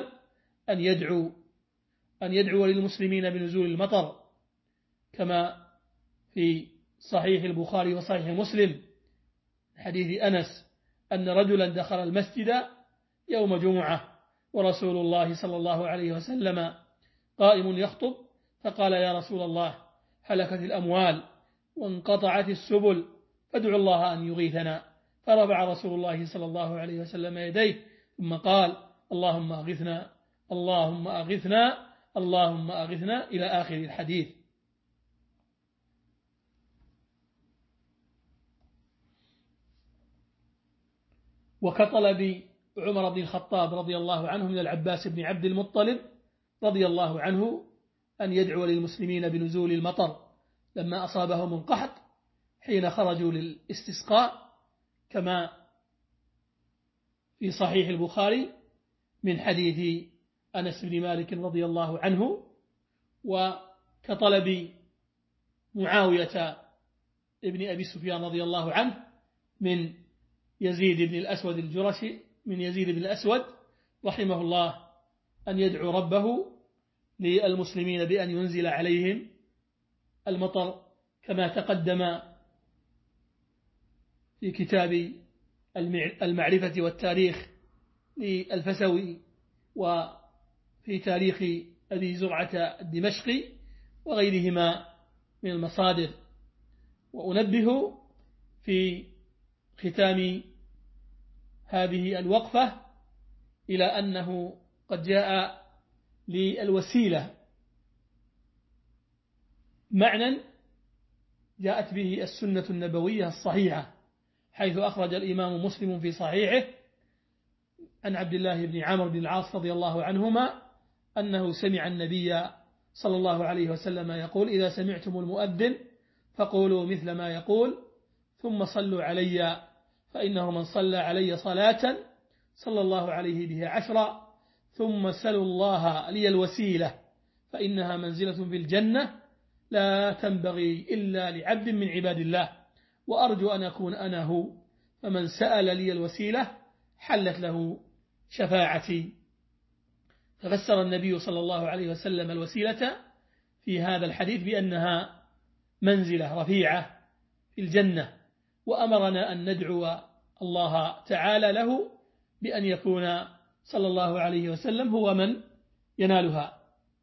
أن يدعو للمسلمين بنزول المطر، كما في صحيح البخاري وصحيح مسلم حديث أنس أن رجلا دخل المسجد يوم جمعة ورسول الله صلى الله عليه وسلم قائم يخطب، فقال: يا رسول الله هلكت الأموال وانقطعت السبل فادعوا الله أن يغيثنا. فرفع رسول الله صلى الله عليه وسلم يديه ثم قال: اللهم أغثنا اللهم أغثنا اللهم أغثنا إلى آخر الحديث. وكطلب عمر بن الخطاب رضي الله عنه من العباس بن عبد المطلب رضي الله عنه أن يدعو للمسلمين بنزول المطر لما أصابهم القحط حين خرجوا للاستسقاء، كما في صحيح البخاري من حديث أنس بن مالك رضي الله عنه. وكطلب معاوية ابن أبي سفيان رضي الله عنه من يزيد بن الأسود الجرشي، من يزيد بن الأسود رحمه الله، أن يدعو ربه للمسلمين بأن ينزل عليهم المطر، كما تقدم في كتاب المعرفة والتاريخ للفسوي، وفي تاريخ أبي زرعة الدمشقي وغيرهما من المصادر. وأنبه في ختام هذه الوقفة إلى أنه قد جاء للوسيلة معنى جاءت به السنة النبوية الصحيحة، حيث أخرج الإمام مسلم في صحيحه عن عبد الله بن عمرو بن العاص رضي الله عنهما أنه سمع النبي صلى الله عليه وسلم يقول: إذا سمعتم المؤذن فقولوا مثل ما يقول ثم صلوا علي، فإنه من صلى علي صلاة صلى الله عليه به 10، ثم سلوا الله لي الوسيلة فإنها منزلة في الجنة لا تنبغي إلا لعبد من عباد الله، وأرجو أن أكون أنا هو، فمن سأل لي الوسيلة حلت له شفاعتي. ففسر النبي صلى الله عليه وسلم الوسيلة في هذا الحديث بأنها منزلة رفيعة في الجنة، وأمرنا أن ندعو الله تعالى له بأن يكون صلى الله عليه وسلم هو من ينالها.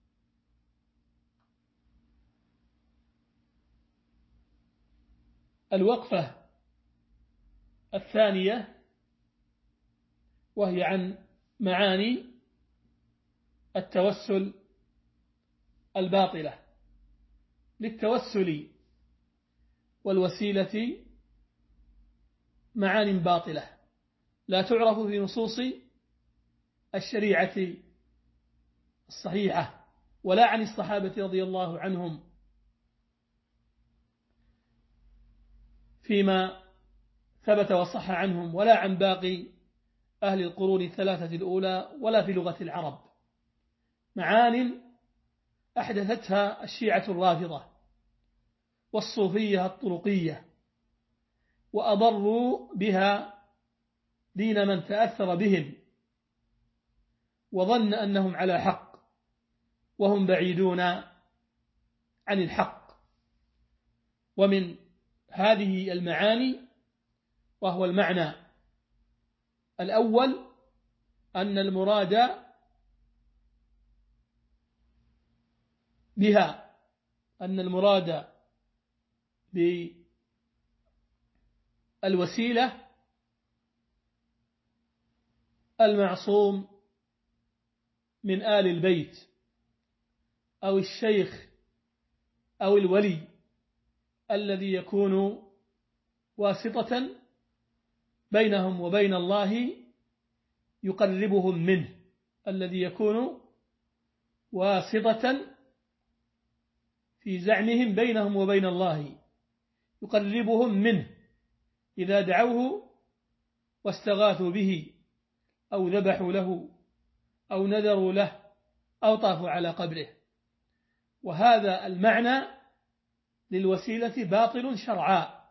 الوقفة الثانية وهي عن معاني التوسل الباطلة. للتوسل والوسيلة معان باطلة لا تعرف في نصوص الشريعة الصحيحة ولا عن الصحابة رضي الله عنهم فيما ثبت وصح عنهم، ولا عن باقي أهل القرون الثلاثة الأولى، ولا في لغة العرب. معان أحدثتها الشيعة الرافضة والصوفية الطرقية، وأضروا بها دين من تأثر بهم وظن أنهم على حق وهم بعيدون عن الحق. ومن هذه المعاني وهو المعنى الأول أن المراد بها أن المراد بالوسيلة المعصوم من آل البيت أو الشيخ أو الولي الذي يكون واسطة بينهم وبين الله يقربهم منه، الذي يكون واسطة في زعمهم بينهم وبين الله يقربهم منه إذا دعوه واستغاثوا به أو ذبحوا له أو نذروا له أو طافوا على قبره. وهذا المعنى للوسيلة باطل شرعا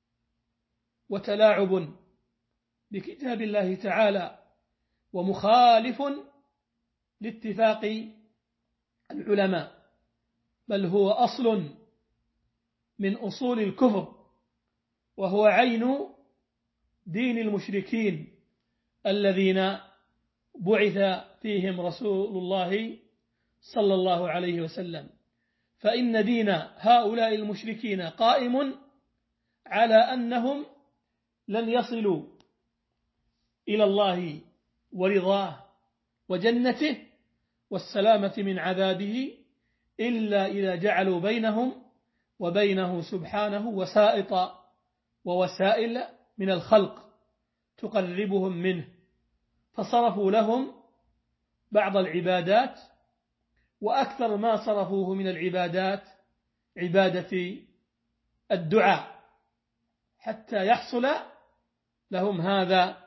وتلاعب بكتاب الله تعالى ومخالف لاتفاق العلماء، بل هو أصل من أصول الكفر، وهو عين دين المشركين الذين بعث فيهم رسول الله صلى الله عليه وسلم. فإن دين هؤلاء المشركين قائم على أنهم لن يصلوا إلى الله ورضاه وجنته والسلامة من عذابه إلا إذا جعلوا بينهم وبينه سبحانه وسائط ووسائل من الخلق تقربهم منه، فصرفوا لهم بعض العبادات، وأكثر ما صرفوه من العبادات عبادة الدعاء، حتى يحصل لهم هذا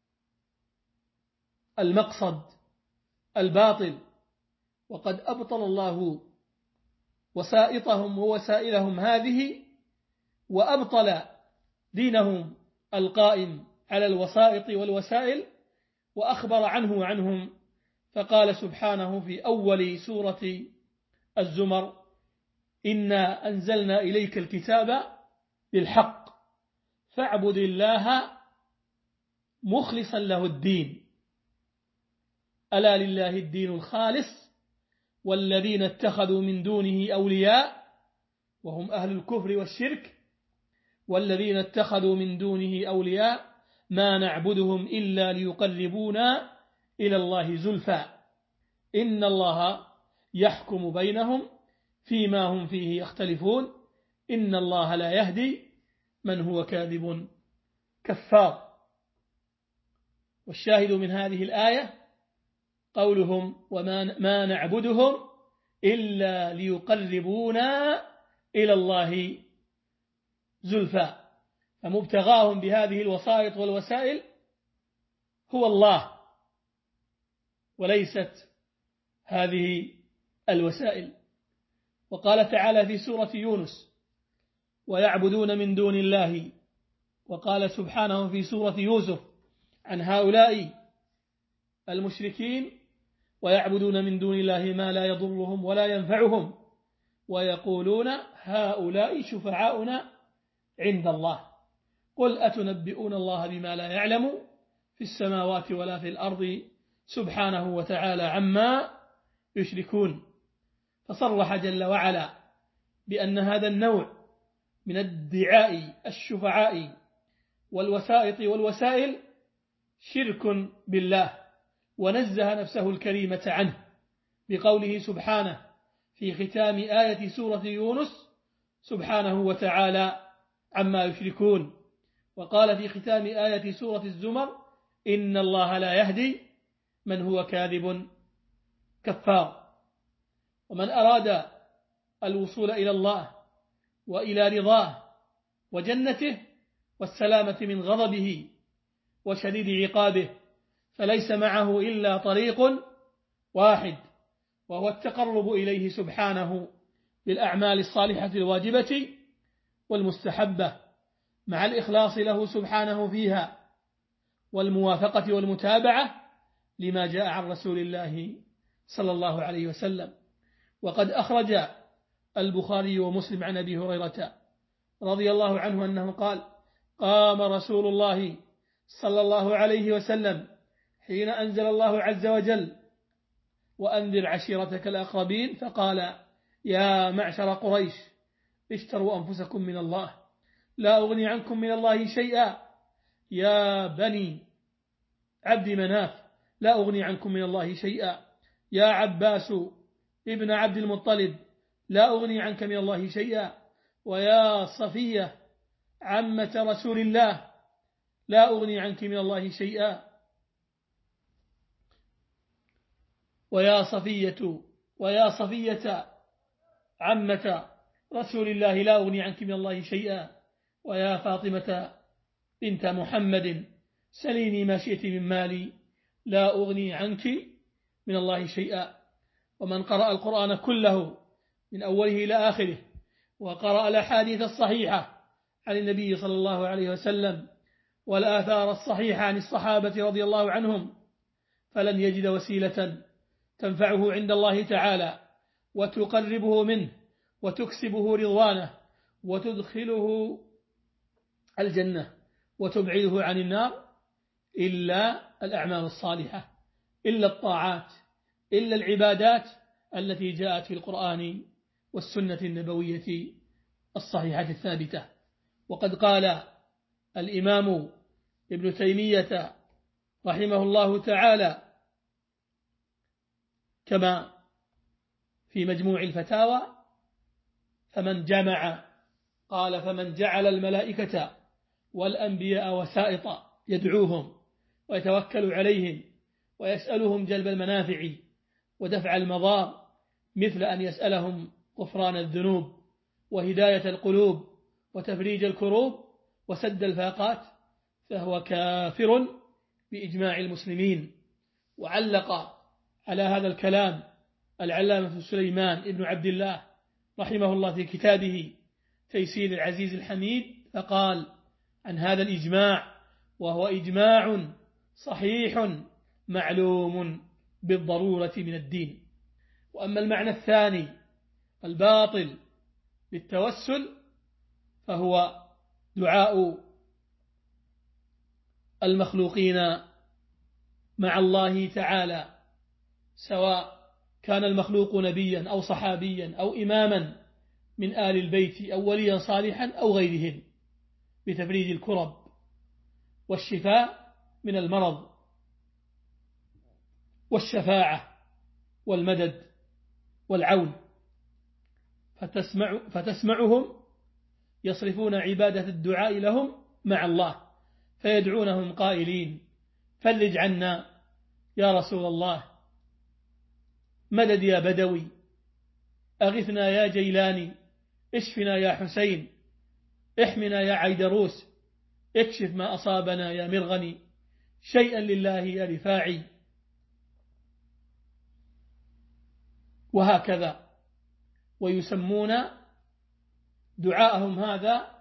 المقصد الباطل. وقد أبطل الله وسائطهم ووسائلهم هذه، وأبطل دينهم القائم على الوسائط والوسائل، وأخبر عنهم فقال سبحانه في أول سورة الزمر: إنا أنزلنا إليك الكتاب بالحق فاعبد الله مخلصا له الدين ألا لله الدين الخالص والذين اتخذوا من دونه أولياء وهم أهل الكفر والشرك والذين اتخذوا من دونه أولياء ما نعبدهم إلا ليقربونا إلى الله زلفى إن الله يحكم بينهم فيما هم فيه يختلفون إن الله لا يهدي من هو كاذب كفار. والشاهد من هذه الآية قولهم ما نعبدهم إلا ليقربونا إلى الله زلفى، فمبتغاهم بهذه الوسائط والوسائل هو الله وليست هذه الوسائل. وقال تعالى في سورة يونس: ويعبدون من دون الله. وقال سبحانه في سورة يوسف عن هؤلاء المشركين: ويعبدون من دون الله ما لا يضرهم ولا ينفعهم ويقولون هؤلاء شفعاؤنا عند الله قل أتنبئون الله بما لا يعلم في السماوات ولا في الأرض سبحانه وتعالى عما يشركون. فصرح جل وعلا بأن هذا النوع من ادعاء الشفعاء والوسائط والوسائل شرك بالله، ونزه نفسه الكريمة عنه بقوله سبحانه في ختام آية سورة يونس سبحانه وتعالى عما يشركون. وقال في ختام آية سورة الزمر إن الله لا يهدي من هو كاذب كفار. ومن أراد الوصول إلى الله وإلى رضاه وجنته والسلامة من غضبه وشديد عقابه فليس معه إلا طريق واحد، وهو التقرب إليه سبحانه بالأعمال الصالحة الواجبة والمستحبة مع الإخلاص له سبحانه فيها والموافقة والمتابعة لما جاء عن رسول الله صلى الله عليه وسلم. وقد أخرج البخاري ومسلم عن أبي هريرة رضي الله عنه أنه قال قام رسول الله صلى الله عليه وسلم حين أنزل الله عز وجل وأنذر عشيرتك الأقربين فقال يا معشر قريش اشتروا أنفسكم من الله لا أغني عنكم من الله شيئا، يا بني عبد مناف لا أغني عنكم من الله شيئا، يا عباس ابن عبد المطلب لا أغني عنك من الله شيئا، ويا صفية عمة رسول الله لا أغني عنك من الله شيئا، ويا صفية عمة رسول الله لا أغني عنك من الله شيئا، ويا فاطمة بنت محمد سليني ما شئت من مالي لا أغني عنك من الله شيئا. ومن قرأ القرآن كله من أوله إلى آخره وقرأ الأحاديث الصحيحة عن النبي صلى الله عليه وسلم والآثار الصحيحة عن الصحابة رضي الله عنهم فلن يجد وسيلة تنفعه عند الله تعالى وتقربه منه وتكسبه رضوانه وتدخله الجنة وتبعده عن النار إلا الأعمال الصالحة، إلا الطاعات، إلا العبادات التي جاءت في القرآن والسنة النبوية الصحيحة الثابتة. وقد قال الإمام ابن تيمية رحمه الله تعالى كما في مجموع الفتاوى فمن جعل الملائكة والأنبياء وسائط يدعوهم ويتوكل عليهم ويسألهم جلب المنافع ودفع المضار مثل أن يسألهم غفران الذنوب وهداية القلوب وتفريج الكروب وسد الفاقات فهو كافر بإجماع المسلمين. وعلق على هذا الكلام العلامة سليمان ابن عبد الله رحمه الله في كتابه تيسير العزيز الحميد فقال عن هذا الإجماع وهو إجماع صحيح معلوم بالضرورة من الدين. وأما المعنى الثاني الباطل للتوسل فهو دعاء المخلوقين مع الله تعالى سواء كان المخلوق نبيا أو صحابيا أو إماما من آل البيت أو وليا صالحا أو غيرهم بتفريج الكرب والشفاء من المرض والشفاعة والمدد والعون. فتسمعهم يصرفون عبادة الدعاء لهم مع الله فيدعونهم قائلين فرج عنا يا رسول الله، مدد يا بدوي، أغثنا يا جيلاني، اشفنا يا حسين، احمنا يا عيدروس، اكشف ما أصابنا يا مرغني، شيئا لله يا رفاعي. وهكذا. ويسمون دعاءهم هذا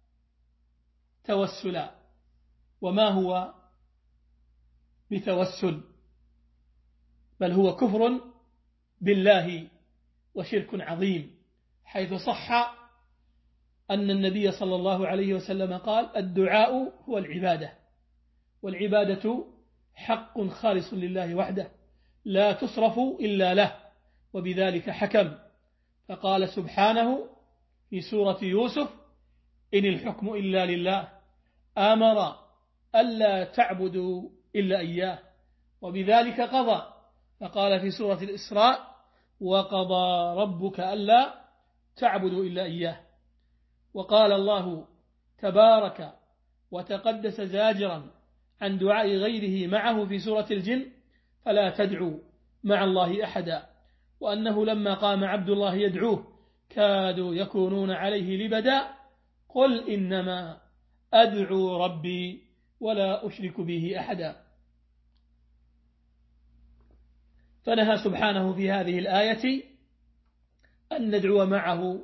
توسلا. وما هو بتوسل؟ بل هو كفر بالله وشرك عظيم، حيث صح أن النبي صلى الله عليه وسلم قال: الدعاء هو العبادة، والعبادة حق خالص لله وحده لا تصرف إلا له، وبذلك حكم، فقال سبحانه في سورة يوسف: إن الحكم إلا لله أمر ألا تعبدوا إلا إياه، وبذلك قضى، فقال في سورة الإسراء: وقضى ربك ألا تعبدوا إلا إياه. وقال الله تبارك وتقدس زاجرا عن دعاء غيره معه في سورة الجن: فلا تدعوا مع الله أحدا، وأنه لما قام عبد الله يدعوه كادوا يكونون عليه لبدا، قل إنما أدعو ربي ولا أشرك به أحدا. فنهى سبحانه في هذه الآية أن ندعو معه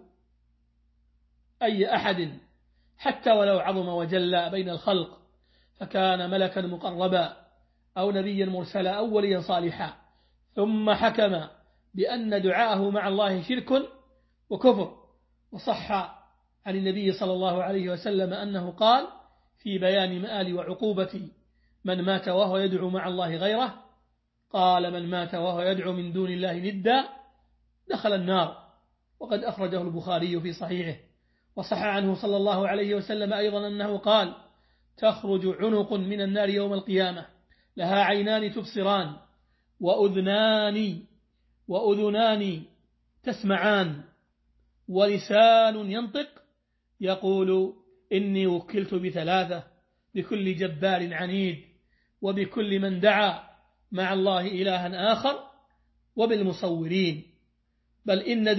أي أحد حتى ولو عظم وجل بين الخلق، فكان ملكا مقربا أو نبيا مرسلا أو وليا صالحا، ثم حكم بأن دعاءه مع الله شرك وكفر. وصح عن النبي صلى الله عليه وسلم أنه قال في بيان مآل وعقوبة من مات وهو يدعو مع الله غيره: قال: من مات وهو يدعو من دون الله ندا دخل النار. وقد أخرجه البخاري في صحيحه. وصح عنه صلى الله عليه وسلم أيضا أنه قال: تخرج عنق من النار يوم القيامة لها عينان تبصران وأذنان تسمعان ولسان ينطق، يقول: إني وكلت بثلاثة، بكل جبار عنيد، وبكل من دعا مع الله إلها آخر، وبالمصورين. بل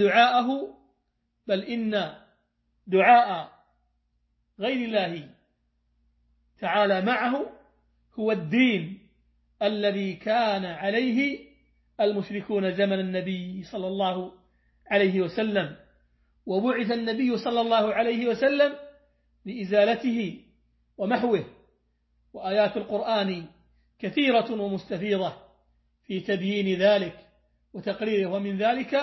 إن دعاء غير الله تعالى معه هو الدين الذي كان عليه المشركون زمن النبي صلى الله عليه وسلم، وبعث النبي صلى الله عليه وسلم لإزالته ومحوه. وآيات القرآن كثيرة ومستفيضة في تبيين ذلك وتقريره. ومن ذلك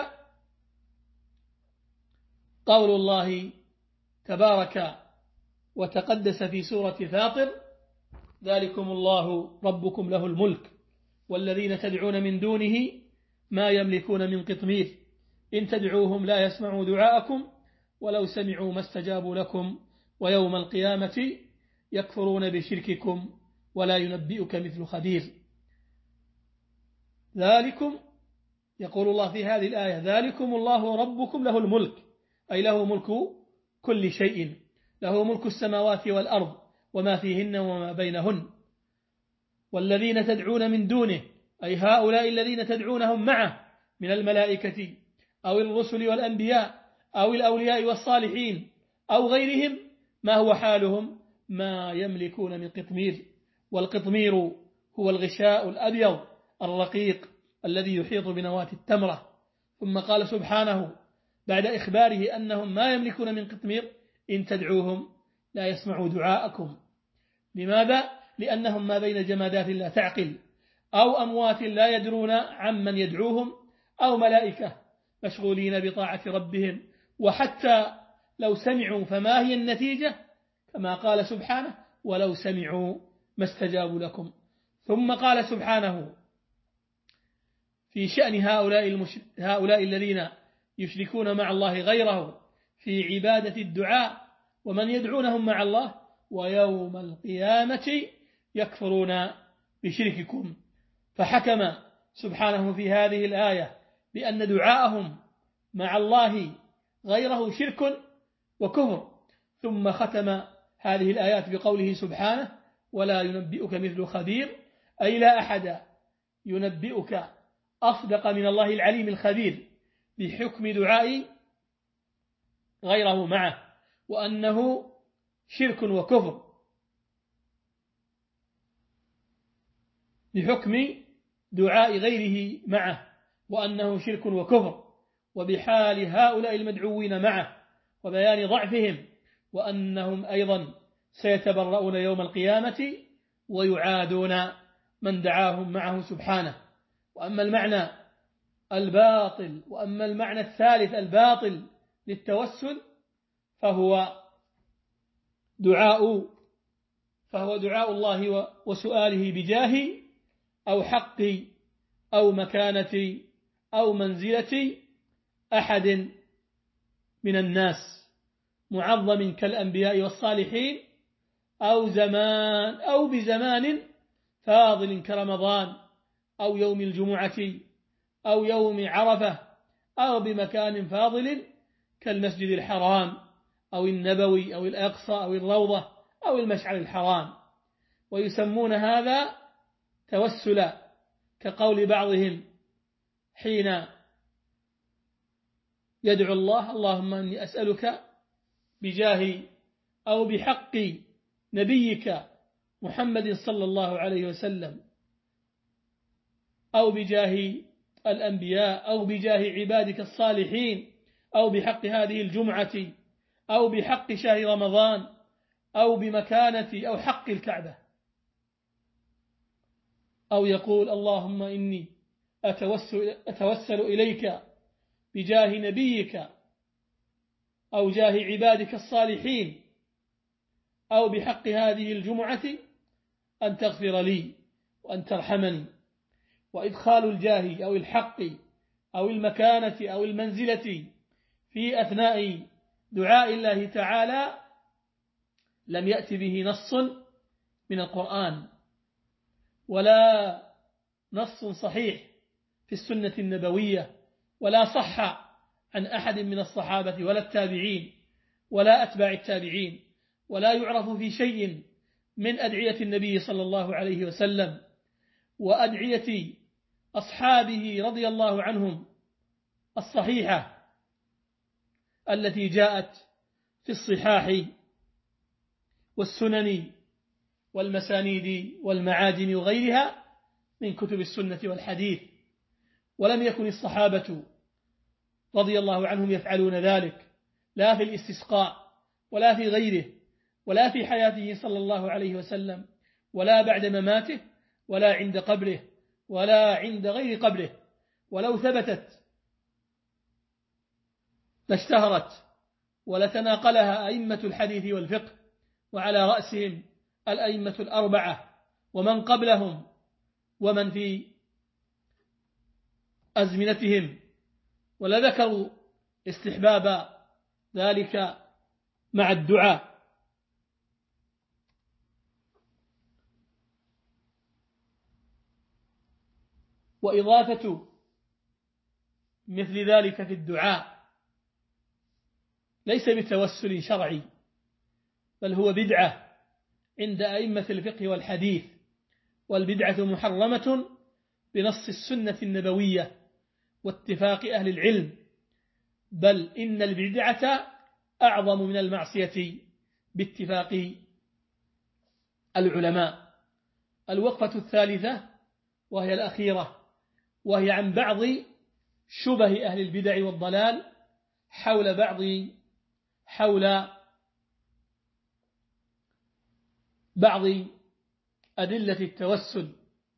قول الله تبارك وتقدس في سورة فاطر: ذلكم الله ربكم له الملك والذين تدعون من دونه ما يملكون من قطمير إن تدعوهم لا يسمعوا دعاءكم ولو سمعوا ما استجابوا لكم ويوم القيامة يكفرون بشرككم ولا ينبئك مثل خبير. ذلكم، يقول الله في هذه الآية: ذلكم الله ربكم له الملك، أي له ملك كل شيء، له ملك السماوات والأرض وما فيهن وما بينهن. والذين تدعون من دونه، أي هؤلاء الذين تدعونهم معه من الملائكة أو الرسل والأنبياء أو الأولياء والصالحين أو غيرهم، ما هو حالهم؟ ما يملكون من قطمير. والقطمير هو الغشاء الأبيض الرقيق الذي يحيط بنواة التمرة. ثم قال سبحانه بعد إخباره أنهم ما يملكون من قطمير: إن تدعوهم لا يسمعوا دعاءكم. لماذا؟ لأنهم ما بين جمادات لا تعقل، أو أموات لا يدرون عمن يدعوهم، أو ملائكة مشغولين بطاعة ربهم. وحتى لو سمعوا فما هي النتيجة؟ كما قال سبحانه: ولو سمعوا ما استجابوا لكم. ثم قال سبحانه في شأن هؤلاء الذين يشركون مع الله غيره في عبادة الدعاء ومن يدعونهم مع الله: ويوم القيامة يكفرون بشرككم. فحكم سبحانه في هذه الآية بأن دعاءهم مع الله غيره شرك وكفر. ثم ختم هذه الآيات بقوله سبحانه: ولا ينبئك مثل خبير، أي لا أحد ينبئك أصدق من الله العليم الخبير بحكم دعاء غيره معه، وأنه شرك وكفر، بحكم دعاء غيره معه وأنه شرك وكفر، وبحال هؤلاء المدعوين معه، وبيان ضعفهم، وأنهم أيضا سيتبرؤون يوم القيامة ويعادون من دعاهم معه سبحانه. وأما المعنى الباطل وأما المعنى الثالث الباطل للتوسل فهو دعاء الله وسؤاله بجاه أو حق أو مكانة أو منزلة أحد من الناس معظم كالأنبياء والصالحين أو بزمان فاضل كرمضان أو يوم الجمعة أو يوم عرفة أو بمكان فاضل كالمسجد الحرام أو النبوي أو الأقصى أو الروضة أو المشعر الحرام، ويسمون هذا توسلا، كقول بعضهم حين يدعو الله: اللهم إني أسألك بجاه أو بحق نبيك محمد صلى الله عليه وسلم أو بجاه الأنبياء أو بجاه عبادك الصالحين أو بحق هذه الجمعة أو بحق شهر رمضان أو بمكانة أو حق الكعبة، أو يقول: اللهم إني أتوسل إليك بجاه نبيك أو جاه عبادك الصالحين أو بحق هذه الجمعة أن تغفر لي وأن ترحمني. وإدخال الجاه أو الحق أو المكانة أو المنزلة في أثناء دعاء الله تعالى لم يأتي به نص من القرآن ولا نص صحيح في السنة النبوية، ولا صح عن أحد من الصحابة ولا التابعين ولا أتباع التابعين، ولا يعرف في شيء من أدعية النبي صلى الله عليه وسلم وأدعية أصحابه رضي الله عنهم الصحيحة التي جاءت في الصحاح والسنن والمسانيد والمعاجم وغيرها من كتب السنة والحديث. ولم يكن الصحابة رضي الله عنهم يفعلون ذلك، لا في الاستسقاء ولا في غيره، ولا في حياته صلى الله عليه وسلم، ولا بعد مماته، ولا عند قبره، ولا عند غير قبره. ولو ثبتت لاشتهرت ولتناقلها أئمة الحديث والفقه، وعلى رأسهم الأئمة الأربعة ومن قبلهم ومن في أزمنتهم، ولذكروا استحباب ذلك مع الدعاء. وإضافة مثل ذلك في الدعاء ليس بتوسل شرعي، بل هو بدعة عند أئمة الفقه والحديث، والبدعة محرمة بنص السنة النبوية واتفاق أهل العلم، بل إن البدعة أعظم من المعصية باتفاق العلماء. الوقفة الثالثة وهي الأخيرة، وهي عن بعض شبه أهل البدع والضلال حول بعض أدلة التوسل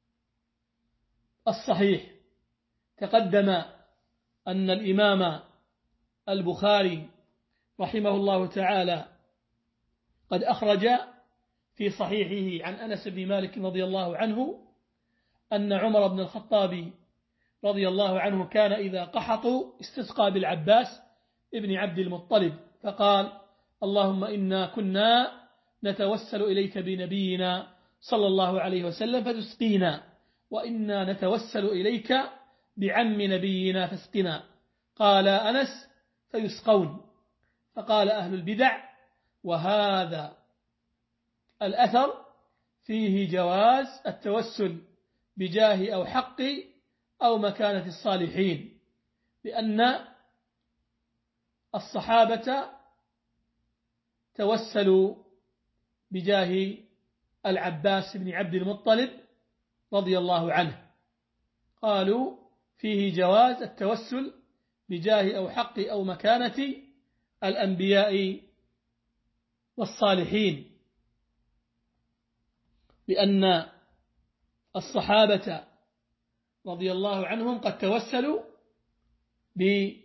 الصحيح. تقدم أن الإمام البخاري رحمه الله تعالى قد أخرج في صحيحه عن أنس بن مالك رضي الله عنه أن عمر بن الخطاب رضي الله عنه كان إذا قحطوا استسقى بالعباس ابن عبد المطلب فقال: اللهم إنا كنا نتوسل إليك بنبينا صلى الله عليه وسلم فتسقينا، وإنا نتوسل إليك بعم نبينا فاسقنا. قال أنس: فيسقون. فقال أهل البدع: وهذا الأثر فيه جواز التوسل بجاه أو حق أو مكانة الصالحين، لأن الصحابة توسلوا بجاه العباس بن عبد المطلب رضي الله عنه. قالوا فيه جواز التوسل بجاه أو حق أو مكانة الأنبياء والصالحين، لأن الصحابة رضي الله عنهم قد توسلوا بجاه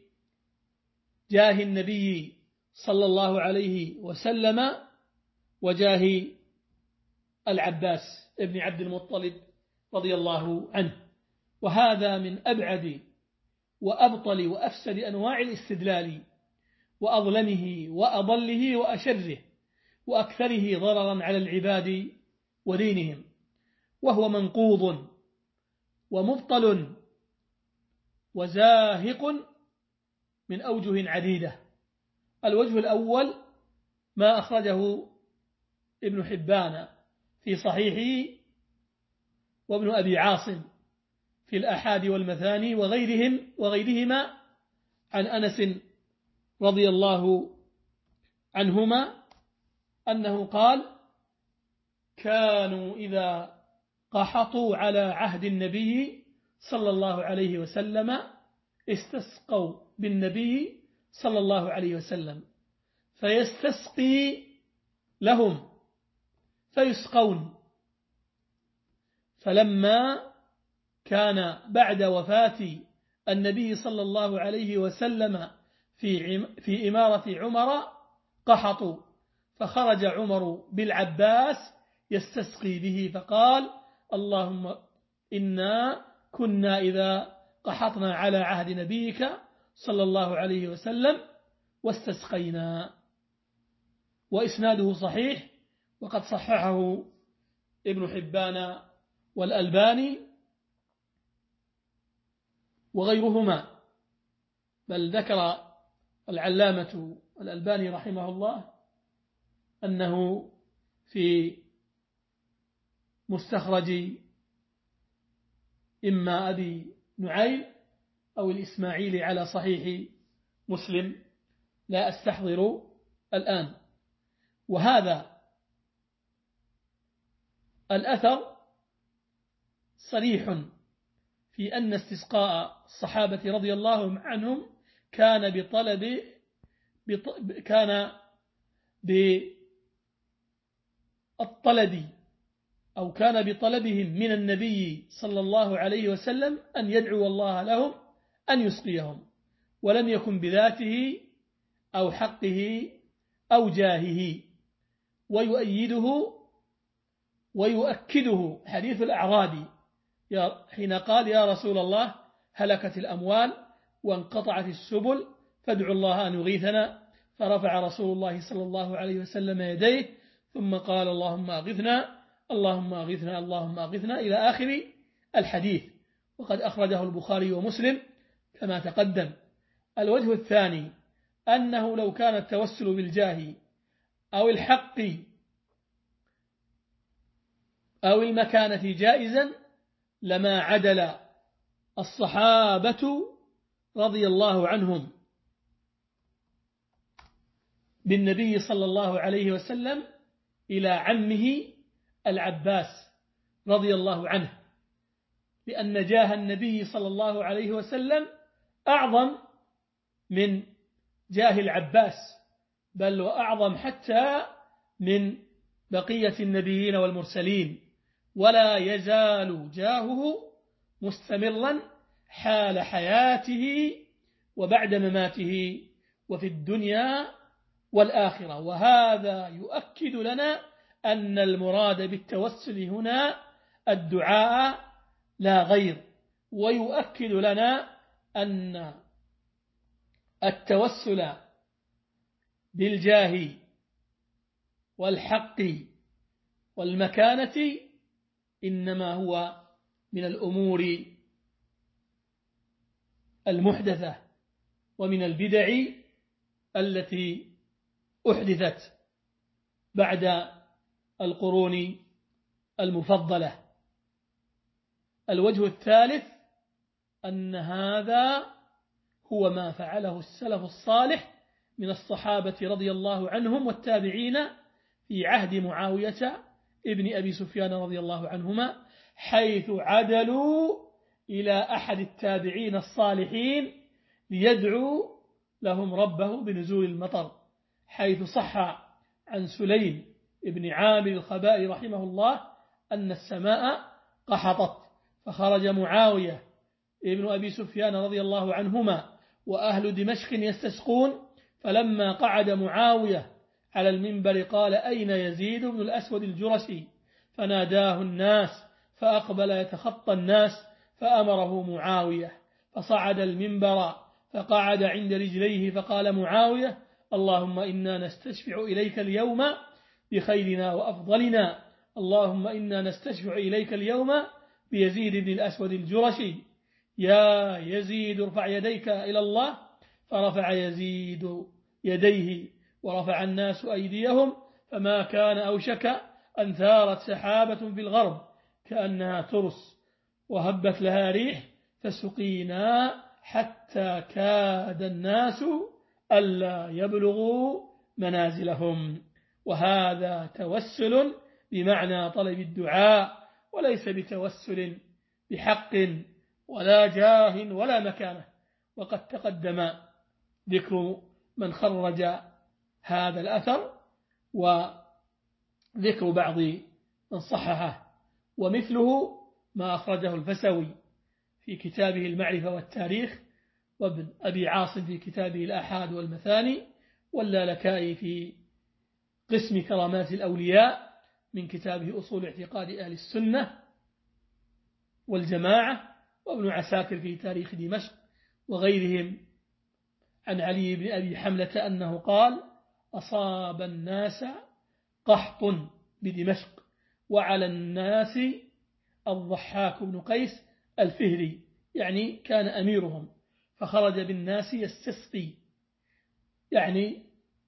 النبي صلى الله عليه وسلم وجاه العباس ابن عبد المطلب رضي الله عنه. وهذا من أبعد وأبطل وأفسد أنواع الاستدلال وأظلمه وأضله وأشره وأكثره ضررا على العباد ودينهم، وهو منقوض ومبطل وزاهق من أوجه عديدة. الوجه الأول ما أخرجه ابن حبان في صحيحه وابن أبي عاصم في الآحاد والمثاني وغيرهما عن أنس رضي الله عنهما أنه قال: كانوا إذا قحطوا على عهد النبي صلى الله عليه وسلم استسقوا بالنبي صلى الله عليه وسلم فيستسقي لهم فيسقون، فلما كان بعد وفاة النبي صلى الله عليه وسلم في إمارة عمر قحطوا، فخرج عمر بالعباس يستسقي به فقال: اللهم إنا كنا إذا قحطنا على عهد نبيك صلى الله عليه وسلم واستسقينا. وإسناده صحيح، وقد صححه ابن حبان والألباني وغيرهما، بل ذكر العلامة الألباني رحمه الله أنه في مستخرج إما أبي نعيم أو الإسماعيلي على صحيح مسلم، لا أستحضر الآن. وهذا الأثر صريح في أن استسقاء الصحابة رضي الله عنهم كان بطلبهم من النبي صلى الله عليه وسلم أن يدعو الله لهم أن يسقيهم، ولم يكن بذاته أو حقه أو جاهه. ويؤكده حديث الأعرابي حين قال: يا رسول الله هلكت الأموال وانقطعت السبل فادعوا الله أن يغيثنا، فرفع رسول الله صلى الله عليه وسلم يديه ثم قال: اللهم أغثنا اللهم أغثنا اللهم أغثنا إلى آخر الحديث، وقد أخرجه البخاري ومسلم كما تقدم. الوجه الثاني أنه لو كان التوسل بالجاه أو الحق أو المكانة جائزا لما عدل الصحابة رضي الله عنهم بالنبي صلى الله عليه وسلم إلى عمه العباس رضي الله عنه، لأن جاه النبي صلى الله عليه وسلم أعظم من جاه العباس، بل وأعظم حتى من بقية النبيين والمرسلين، ولا يزال جاهه مستمرا حال حياته وبعد مماته وفي الدنيا والآخرة. وهذا يؤكد لنا أن المراد بالتوسل هنا الدعاء لا غير، ويؤكد لنا أن التوسل بالجاه والحق والمكانة إنما هو من الأمور المحدثة ومن البدع التي أحدثت بعد القرون المفضلة. الوجه الثالث أن هذا هو ما فعله السلف الصالح من الصحابة رضي الله عنهم والتابعين في عهد معاوية ابن أبي سفيان رضي الله عنهما، حيث عدلوا إلى أحد التابعين الصالحين ليدعو لهم ربه بنزول المطر، حيث صح عن سليم ابن عامر الخبائي رحمه الله أن السماء قحطت، فخرج معاوية ابن أبي سفيان رضي الله عنهما وأهل دمشق يستسقون، فلما قعد معاوية على المنبر قال: أين يزيد بن الأسود الجرشي؟ فناداه الناس فأقبل يتخطى الناس، فأمره معاوية فصعد المنبر فقعد عند رجليه، فقال معاوية: اللهم إنا نستشفع إليك اليوم بخيرنا وأفضلنا، اللهم إنا نستشفع إليك اليوم بيزيد بن الأسود الجرشي، يا يزيد ارفع يديك إلى الله. فرفع يزيد يديه ورفع الناس أيديهم، فما كان أوشك أن ثارت سحابة في الغرب كأنها ترس وهبت لها ريح، فسقينا حتى كاد الناس ألا يبلغوا منازلهم. وهذا توسل بمعنى طلب الدعاء، وليس بتوسل بحق ولا جاه ولا مكانة. وقد تقدم ذكر من خرج هذا الأثر وذكر بعض من صححه، ومثله ما أخرجه الفسوي في كتابه المعرفة والتاريخ، وابن أبي عاصم في كتابه الآحاد والمثاني، واللالكائي في قسم كرامات الأولياء من كتابه أصول اعتقاد أهل السنة والجماعة، وابن عساكر في تاريخ دمشق، وغيرهم عن علي بن أبي حملة أنه قال: أصاب الناس قحط بدمشق، وعلى الناس الضحاك بن قيس الفهري، يعني كان أميرهم، فخرج بالناس يستسقي، يعني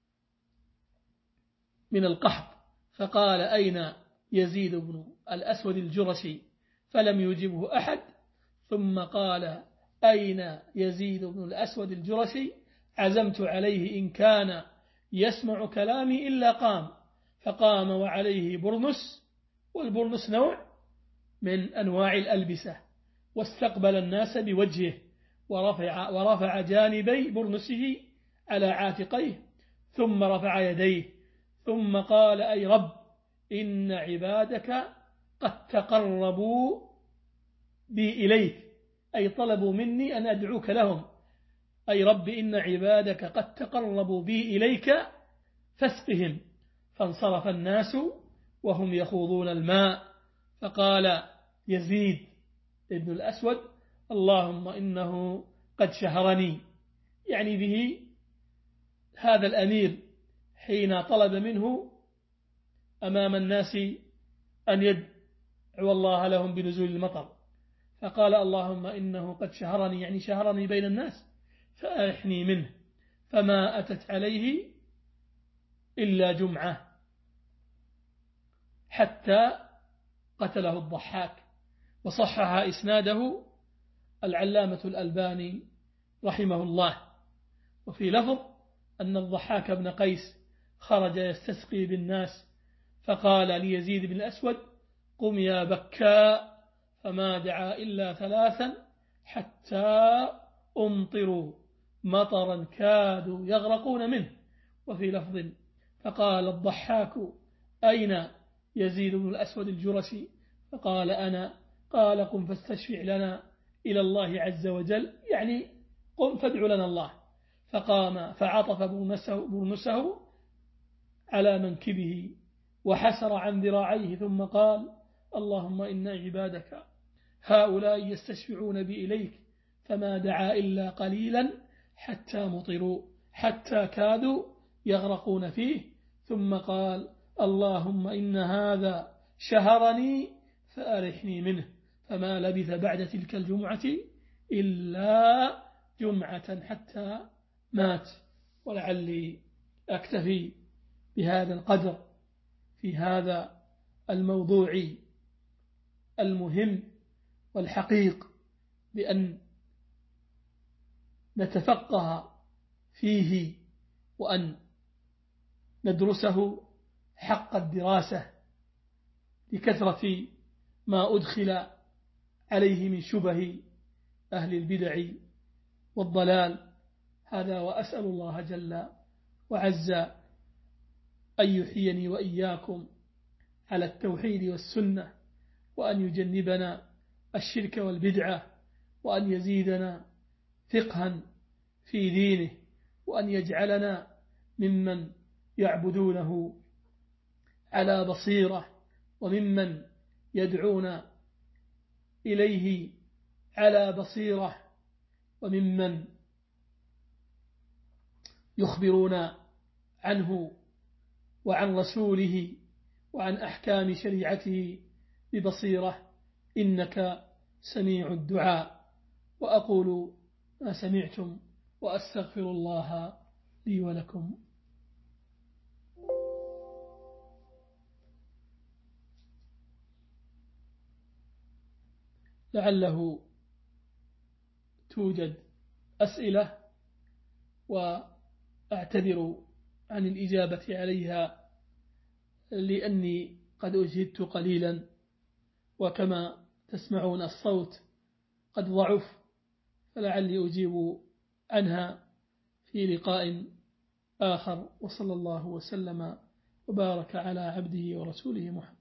من القحط، فقال: أين يزيد بن الأسود الجرشي؟ فلم يجبه أحد، ثم قال: أين يزيد بن الأسود الجرشي؟ عزمت عليه إن كان يسمع كلامي إلا قام. فقام وعليه برنس، والبرنس نوع من أنواع الألبسة، واستقبل الناس بوجهه، ورفع جانبي برنسه على عاتقيه، ثم رفع يديه، ثم قال: أي رب، إن عبادك قد تقربوا بي إليك، أي طلبوا مني أن أدعوك لهم، أي رب إن عبادك قد تقربوا بي إليك فاسقهم. فانصرف الناس وهم يخوضون الماء، فقال يزيد ابن الأسود: اللهم إنه قد شهرني، يعني به هذا الأمير حين طلب منه أمام الناس أن يدعو الله لهم بنزول المطر، فقال: اللهم إنه قد شهرني، يعني شهرني بين الناس، فأرحني منه. فما أتت عليه إلا جمعة حتى قتله الضحاك. وصحح إسناده العلامة الألباني رحمه الله. وفي لفظ أن الضحاك بن قيس خرج يستسقي بالناس، فقال ليزيد بن الأسود: قم يا بكاء، فما دعا إلا ثلاثا حتى أمطروا مطرا كادوا يغرقون منه. وفي لفظ: فقال الضحاك: أين يزيد بن الأسود الجرشي؟ فقال: أنا. قال: قم فاستشفع لنا إلى الله عز وجل، يعني قم فادع لنا الله. فقام فعطف برنسه على منكبه وحسر عن ذراعيه، ثم قال: اللهم إن عبادك هؤلاء يستشفعون بي إليك، فما دعا إلا قليلا حتى مطروا، حتى كادوا يغرقون فيه. ثم قال: اللهم إن هذا شهرني فأرحني منه. فما لبث بعد تلك الجمعة إلا جمعة حتى مات. ولعلي أكتفي بهذا القدر في هذا الموضوع المهم والحقيق، بأن نتفقه فيه وأن ندرسه حق الدراسة، لكثرة ما أدخل عليه من شبه أهل البدع والضلال. هذا، وأسأل الله جل وعز أن يحييني وإياكم على التوحيد والسنة، وأن يجنبنا الشرك والبدعة، وأن يزيدنا فقها في دينه، وأن يجعلنا ممن يعبدونه على بصيرة، وممن يدعون إليه على بصيرة، وممن يخبرون عنه وعن رسوله وعن أحكام شريعته ببصيرة، إنك سميع الدعاء. وأقول ما سمعتم وأستغفر الله لي ولكم. لعله توجد أسئلة، وأعتذر عن الإجابة عليها لأني قد أجهدت قليلا، وكما تسمعون الصوت قد ضعف، فلعلي أجيب عنها في لقاء آخر. وصلى الله وسلم وبارك على عبده ورسوله محمد.